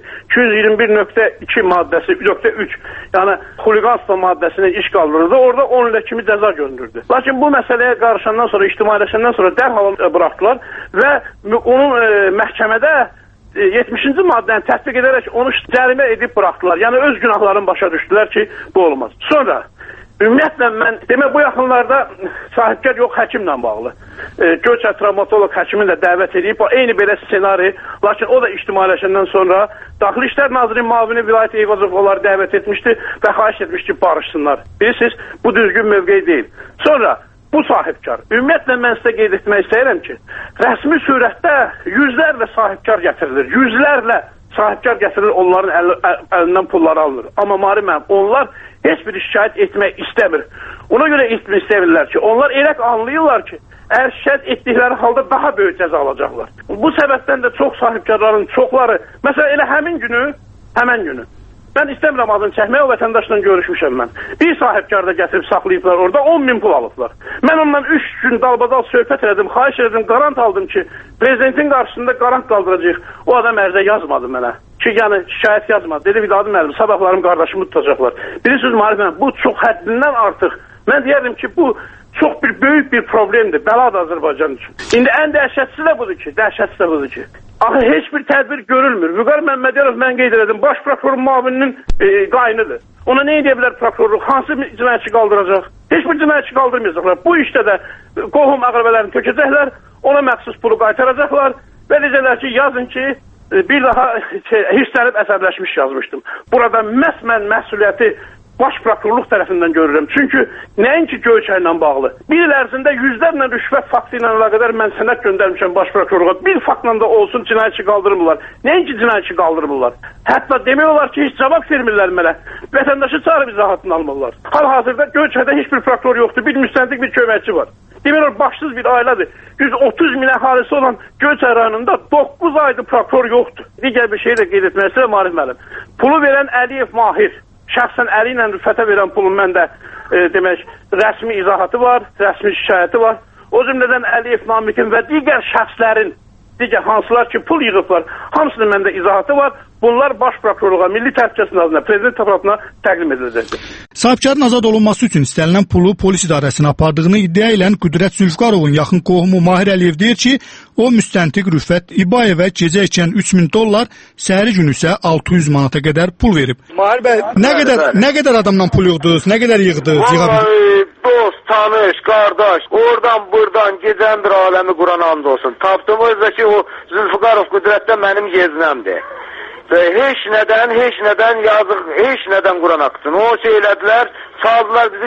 221.2 maddəsi, 3, yəni xuliqanstvo maddəsinin iş qaldırıldı. Orada 10 ilə kimi cəza görünürdü. Lakin bu məsələyə qarışandan sonra, ictimailəşəndən sonra dərhal buraxdılar və onun məhkəmədə 70-ci maddəni tətbiq edərək onu cərimə edib buraxdılar. Yəni öz günahlarını başa düşdülər ki, bu olmaz. Sonra ümumiyyətlə mən demək bu yaxınlarda sahibkar yox həkimlə bağlı. Göyçay travmatoloq həkimi də dəvət edib. Eyni belə ssenari, lakin o da ictimailəşəndən sonra Daxili İşlər Nazirinin müavini Vilayət Eyvazov onları dəvət etmişdi və xahiş etmiş ki, barışsınlar. Bilirsiniz, bu düzgün mövqe deyil. Sonra bu sahibkar. Ümumiyyətlə mən sizə qeyd etmək istəyirəm ki, rəsmi surətdə yüzlərlə sahibkar gətirilir. Yüzlərlə sahibkar gətirilir, onların əlindən pulları alınır. Amma Mari mənim, onlar heç bir şikayət etmək istəmir. Ona görə etmək istəmirlər ki, onlar elə anlayırlar ki, əgər şikayət etdikləri halda daha böyük cəza alacaqlar. Bu səbəbdən də çox sahibkarların çoxları, məsələn elə həmin günü, mən istəmirəm adını çəkmək, o vətəndaşla görüşmüşəm mən. Bir sahibkar da gətirib saxlayıblar orada, 10.000 pul alıblar. Mən ondan 3 gün dalbadal söhbət elədim, xahiş elədim, qarant aldım ki, prezidentin qarşısında qarant qaldıracaq. O adam ərizə yazmadı mənə. Ki, yəni şikayət yazmadı. Dedi, Vidadi müəllim, sabahlarım qardaşımı tutacaqlar. Bilirsiniz, Marif mənim, bu çox həddindən artıq. Mən deyərdim ki, bu çox böyük bir problemdir, bəladır Azərbaycan üçün. İndi ən dəhşətlisi də budur ki, axı heç bir tədbir görülmür. Vüqar Məmmədiyarov mən qeyd edim, baş prokurorun müavininin qaynıdır. Ona nə edə bilər prokurorluq? Hansı cinayətçi qaldıracaq? Heç bir cinayətçi qaldırmayacaqlar. Bu işdə də qohum əqrəbələrini tökəcəklər, ona məxsus pulu qaytaracaqlar və deyəcəklər ki, yazın ki, bir daha hirslənib əsəbləşmiş yazmışdım. Burada məhz mən məsuliyyəti baş prokurorluq tərəfindən görürəm. Çünki nəinki Göyçay ilə bağlı. Bir il ərzində yüzlərlə rüşvət faktı ilə əlaqədar mən sənəd göndərmişəm baş prokurorluğa. Bir faktla da olsun cinayətçi qaldırmırlar. Nəinki cinayətçi qaldırmırlar. Hətta demək olar ki, heç cavab vermirlər mənə. Vətəndaşı çağırıb izahatını almırlar. Hal-hazırda Göyçayda heç bir prokuror yoxdur. Bir müstəntiq, bir köməkçi var. Demək olar başsız bir ailədir. 130 min əhalisi olan Göyçay rayonunda 9 aydır prokuror yoxdur. Digər bir şey də qeyd etmək istəyirəm, Marif müəllim. Pulu verən Əliyev Mahir. Şəxsən əli ilə rüşvətə verən pulun məndə demək rəsmi izahatı var, rəsmi şikayəti var. O cümlədən Əliyev Namiqin və digər şəxslərin, digər hansılar ki pul yığıblar, hamısının məndə izahatı var. Bunlar baş prokurorluğa, Milli Təhlükəsizlik Nazirliyinə, prezident təsərrüfatına təqdim ediləcəkdir. Sahibkarın azad olunması üçün istənilən pulu polis idarəsinə apardığını iddia edən Qüdrət Zülfüqarovun yaxın qohumu Mahir Əliyev deyir ki, o müstəntiq Rüfət İbayevə gecə ikən $3.000, səhəri günü isə 600 manata qədər pul verib. Mahir bəy, nə qədər adamdan pul yığdınız, nə qədər yığdınız? Dost, tanış, qardaş, oradan buradan gecən bir aləmi Quran and olsun. Tapdım özdə ki, o Zülfüqarov Qüdrətdə mənim yeznəmdir. Heç nədən yazıq, heç nədən Quran aksın. O şeylədilər, saldılar bizi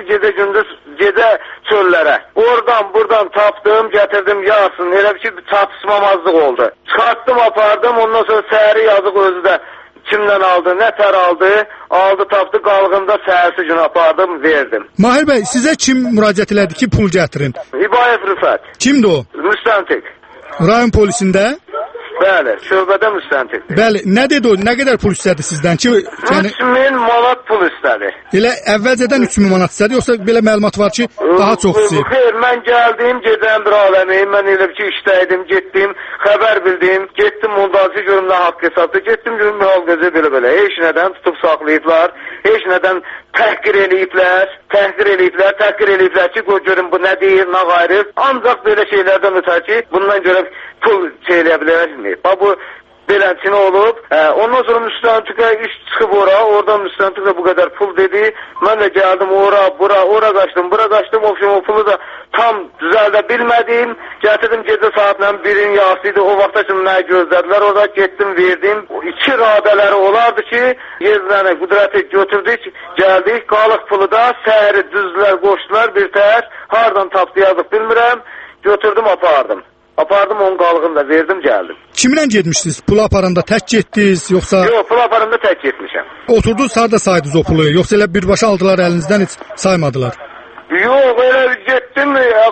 gecə çöllərə. Oradan buradan tapdım, gətirdim yazsın. Elə bir ki, çatışmamazlıq oldu. Çıxartdım, apardım, ondan sonra səhəri yazıq özü də kimdən aldı, nətər aldı, tapdı, qalğında səhərsi gün apardım, verdim. Mahir bəy, sizə kim müraciət elədi ki, pul gətirin? İbayev Rüfət. Kimdir o? Müstəntiq. Rayon polisində? Bəli, şöbədə müstəntiq. Bəli, nə dedi o? Nə qədər pul istədi sizdən ki? 3000 manat pul istədi. Elə əvvəlcədən 3000 manat istədi, yoxsa belə məlumat var ki, daha çox istəyir? Xeyr, mən gəldim, gecən bir aləmi, mən elə ki, işdəydim, getdim, xəbər bildim, getdim, montajı görüm nə haqq hesabda, getdim, görüm nə hal gözü belə, heç nədən tutub saxlayıblar, heç nədən təhqir eləyiblər ki, görüm bu nə deyir, nə qayrır, ancaq belə şeylərdən ötər ki, bundan görə pul eləyə bilərmi? Bu beləncini olub. Ondan sonra müstəntiqə iş çıxıb oradan müstəntiqə bu qədər pul dedi. Mən də gəldim ora qaçdım, bura qaçdım. O pulu da tam düzəldə bilmədim. Gətirdim gecə saatlə birin yasıydı. O vaxta kimi nə gözlədilər. Orada getdim, verdim. 2 radələri olardı ki, yeznəni Qüdrəti götürdük, gəldik. Qalıq pulu da səhəri düzdülər, qoşdular bir təhər. Hardan tapdı yazıq bilmirəm. Götürdüm, apardım. Apardım onun qalığını da verdim, gəldim. Kimlə getmişdiniz? Pulu aparanda tək getdiniz, yoxsa? Yox, pul aparanda tək getmişəm. Oturdunuz, harda saydınız o pulu? Yoxsa elə birbaşa aldılar əlinizdən, heç saymadılar? Yox, elə getdim,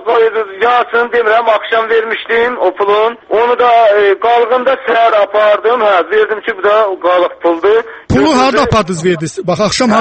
yarısını demirəm, axşam vermişdim o pulun. Onu da qalığında səhər apardım, verdim ki, bu da qalıq puldur. Pulu harda apardınız, verdiniz? Bax,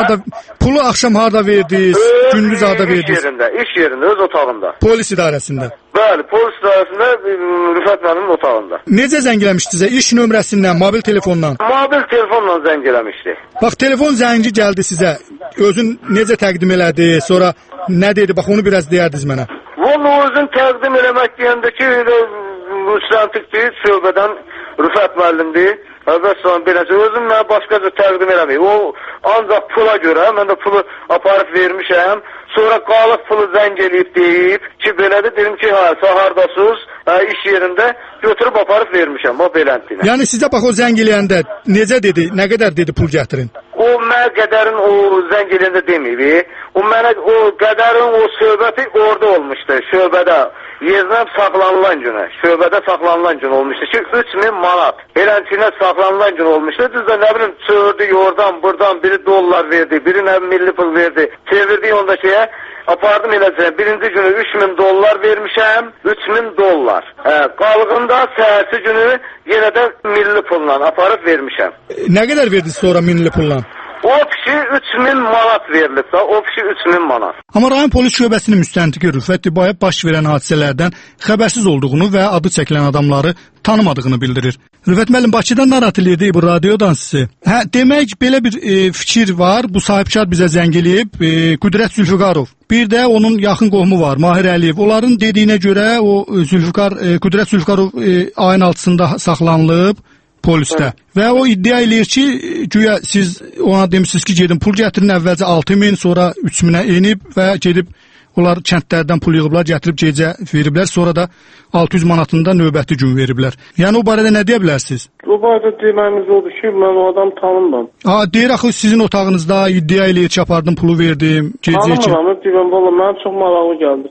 pulu axşam harda verdiniz, gündüz harda verdiniz? İş yerində, öz otağında. Polis idarəsində? Bəli, polis idarəsində, Rüfət müəllimin otağında. Necə zəng eləmişdinizə? İş nömrəsindən, mobil telefondan? Mobil telefonla zəng eləmişdi. Bax, telefon zəngi gəldi sizə, özün necə təqdim elədi, sonra nə dedi? Bax, onu biraz deyərdiniz mənə. Valla özün təqdim eləmək deyəndə ki, müstəntiqdir, şöbədən Rüfət müəllimdir. Və sonra beləcə özüm mənə başqaca təqdim eləməyim. O ancaq pula görə, mən də pulu aparıb vermişəm. Sonra qalıq pulu zəng eləyib deyib ki, belədir, dedim ki, sahardasız, iş yerində götürüb aparıb vermişəm, o beləntinə. Yəni sizə bax o zəng eləyəndə necə dedi, nə qədər dedi pul gətirin? O mənə qədərin o zəng eləyəndə deməyib. O mənə o qədərin o söhbəti orada olmuşdu, şöbədə. Yerinə saxlanılan günə, şöbədə saxlanılan gün olmuşdu ki, 3000 manat. Elənçinə saxlanılan gün olmuşdu. Düzdür, nə bilim, çördü, oradan, buradan, biri dollar verdi, biri nə milli pul verdi. Çevirdi onda şeyə, apardım eləcə. Birinci günü 3000 dollar vermişəm, 3000 dollar. Qalığında səhərsi günü yenə də milli pulla aparıb vermişəm. Nə qədər verdiniz sonra milli pulla? O kişi 3000 manat verilib da, o kişi 3000 manat. Amma rayon polis şöbəsinin müstəntiqi Rüfət Dibayev baş verən hadisələrdən xəbərsiz olduğunu və adı çəkilən adamları tanımadığını bildirir. Rüfət müəllim, Bakıdan narahat edirdi bu radiodan sizi. Demək belə bir fikir var. Bu sahibkar bizə zəng eləyib, Qüdrət Zülfüqarov. Bir də onun yaxın qohumu var, Mahir Əliyev. Onların dediyinə görə o Qüdrət Zülfüqarov ayın 6-sında saxlanılıb polisdə. Və o iddia eləyir ki, güya siz ona demişsiniz ki, gedin pul gətirin, əvvəlcə 6000, sonra 3000-ə enib və gedib onlar kəndlərdən pul yığıblar, gətirib gecə veriblər, sonra da 600 manatında növbəti gün veriblər. Yəni o barədə nə deyə bilərsiniz? O barədə deməyimiz odur ki, mən o adam tanımam. Deyir axı sizin otağınızda iddia eləyir ki, apardım, pulu verdim, gecəyə ki. Tanımam, deyirəm, valla mənə çox maraqlı gəldi.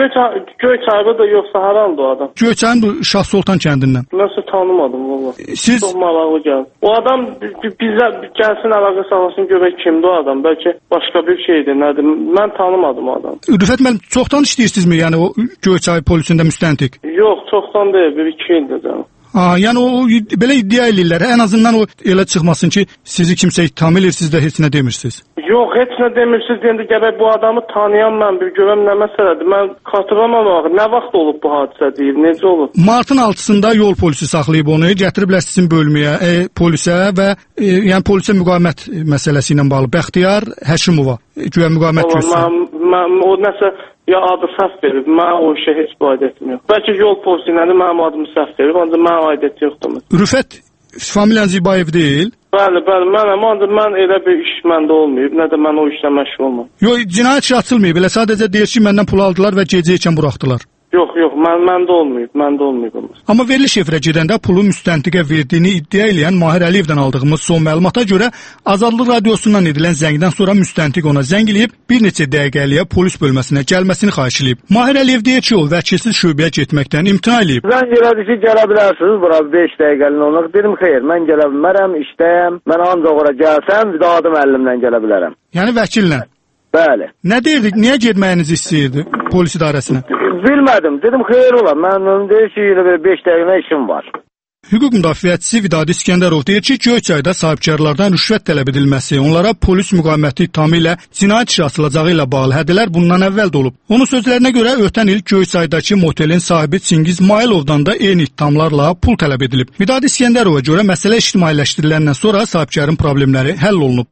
Göyçayda da yoxsa harandı o adam? Göyçayın bu Şah Sultan kəndindən. Nəsə tanımadım valla. Siz... Çox maraqlı gəldi. O adam bizə gəlsin, əlaqə sağlasın, görək kimdir o adam. Bəlkə başqa bir şeydir, nədir? Mən tanımadım o adam. Rüfət müəllim, çoxdan işləyirsinizmi, yəni o Göyçay polisində müstəntiq? Yox, çoxdan deyil, 1-2 ildir canım. Yəni o belə iddia eləyirlər. Ən azından o elə çıxmasın ki, sizi kimsə ittiham eləyir, siz də heç nə demirsiniz. Yox, heç nə demirsiniz deyəndə gərək bu adamı tanıyan mən bir görəm nə məsələdir. Mən xatırlamam, nə vaxt olub bu hadisə deyil, necə olub? Martın 6-sında yol polisi saxlayıb onu, gətiriblər sizin bölməyə, polisə və yəni polisə müqavimət məsələsi ilə bağlı Bəxtiyar Həşimova güya müqavimət göstərir. Mən o nəsə ya adı səhv verib, mən o işə heç bu aid etmir. Bəlkə yol polisi nədir, mənim adımı səhv verib, ancaq mən aidiyyəti yoxdur. Rüfət familiyan Zibayev deyil? Bəli, mənəm, ancaq mən elə bir iş məndə olmayıb, nə də mən o işlə məşğul olmam. Yox, cinayət işi açılmayıb, elə sadəcə deyir ki, məndən pul aldılar və gecə ikən buraxdılar. Yox, məndə olmayıb. Amma veriliş efirə gedəndə pulu müstəntiqə verdiyini iddia eləyən Mahir Əliyevdən aldığımız son məlumata görə Azadlıq radiosundan edilən zəngdən sonra müstəntiq ona zəng eləyib bir neçə dəqiqəliyə polis bölməsinə gəlməsini xahiş eləyib. Mahir Əliyev deyir ki, o vəkilsiz şöbəyə getməkdən imtina eləyib. Zəng elədi ki, gələ bilərsiniz, bura 5 dəqiqəliyə onluq. Dedim, xeyr, mən gələ bilmərəm, işdəyəm, mən ancaq ora gəlsəm, vidadım əlimdən gələ bilərəm. Yəni vəkillə? Bəli. Nə deyirdik, niyə getməyinizi istəyirdi polis idarəsinə? Bilmədim, dedim, xeyr ola, mən deyir ki, 5 dəqiqə işim var. Hüquq müdafiəçisi Vidadi İskəndərov deyir ki, Göyçayda sahibkarlardan rüşvət tələb edilməsi, onlara polis müqaviməti ittihamı ilə cinayət işi açılacağı ilə bağlı hədələr bundan əvvəl də olub. Onun sözlərinə görə ötən il Göyçaydakı motelin sahibi Çingiz Mayılovdan da eyni ittihamlarla pul tələb edilib. Vidadi İskəndərova görə məsələ ictimailəşdiriləndən sonra sahibkarın problemləri həll olunub.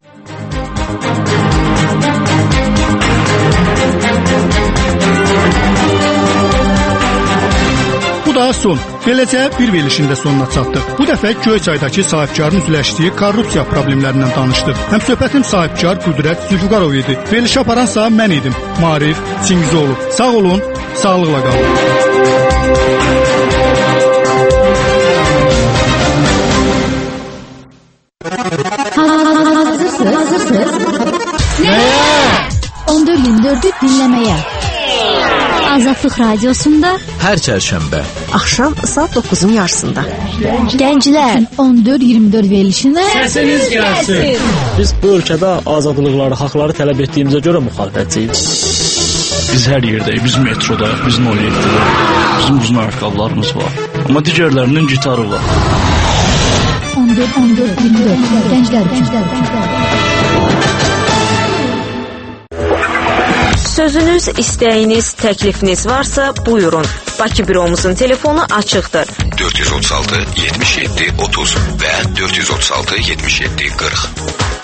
Bu da son. Beləcə bir verilişində sonuna çatdıq. Bu dəfə Göyçaydakı sahibkarın üzləşdiyi korrupsiya problemlərindən danışdıq. Həm söhbətim sahibkar Qüdrət Zülfüqarov idi. Verilişi aparansa mən idim, Marif Çingizoğlu. Sağ olun, sağlıqla qalın. Hazırsınız. Nəyə? 14-24'ü dinləməyə. Azadlıq radiosunda hər çərşənbə axşam saat 9-un yarısında. Gənclər 14-24 verilişinə səsiniz gəlsin. Biz bu ölkədə azadlıqları, haqları tələb etdiyimizə görə müxalifətçiyiz. Biz hər yerdəyik, biz metrodayıq, biz 07-də. Bizim uzun ayaqqabılarımız var. Amma digərlərinin gitarı var. 14-24 gənclər üçün. Sözünüz, istəyiniz, təklifiniz varsa buyurun. Bakı büromuzun telefonu açıqdır. 436 77 30 və 436 77 40.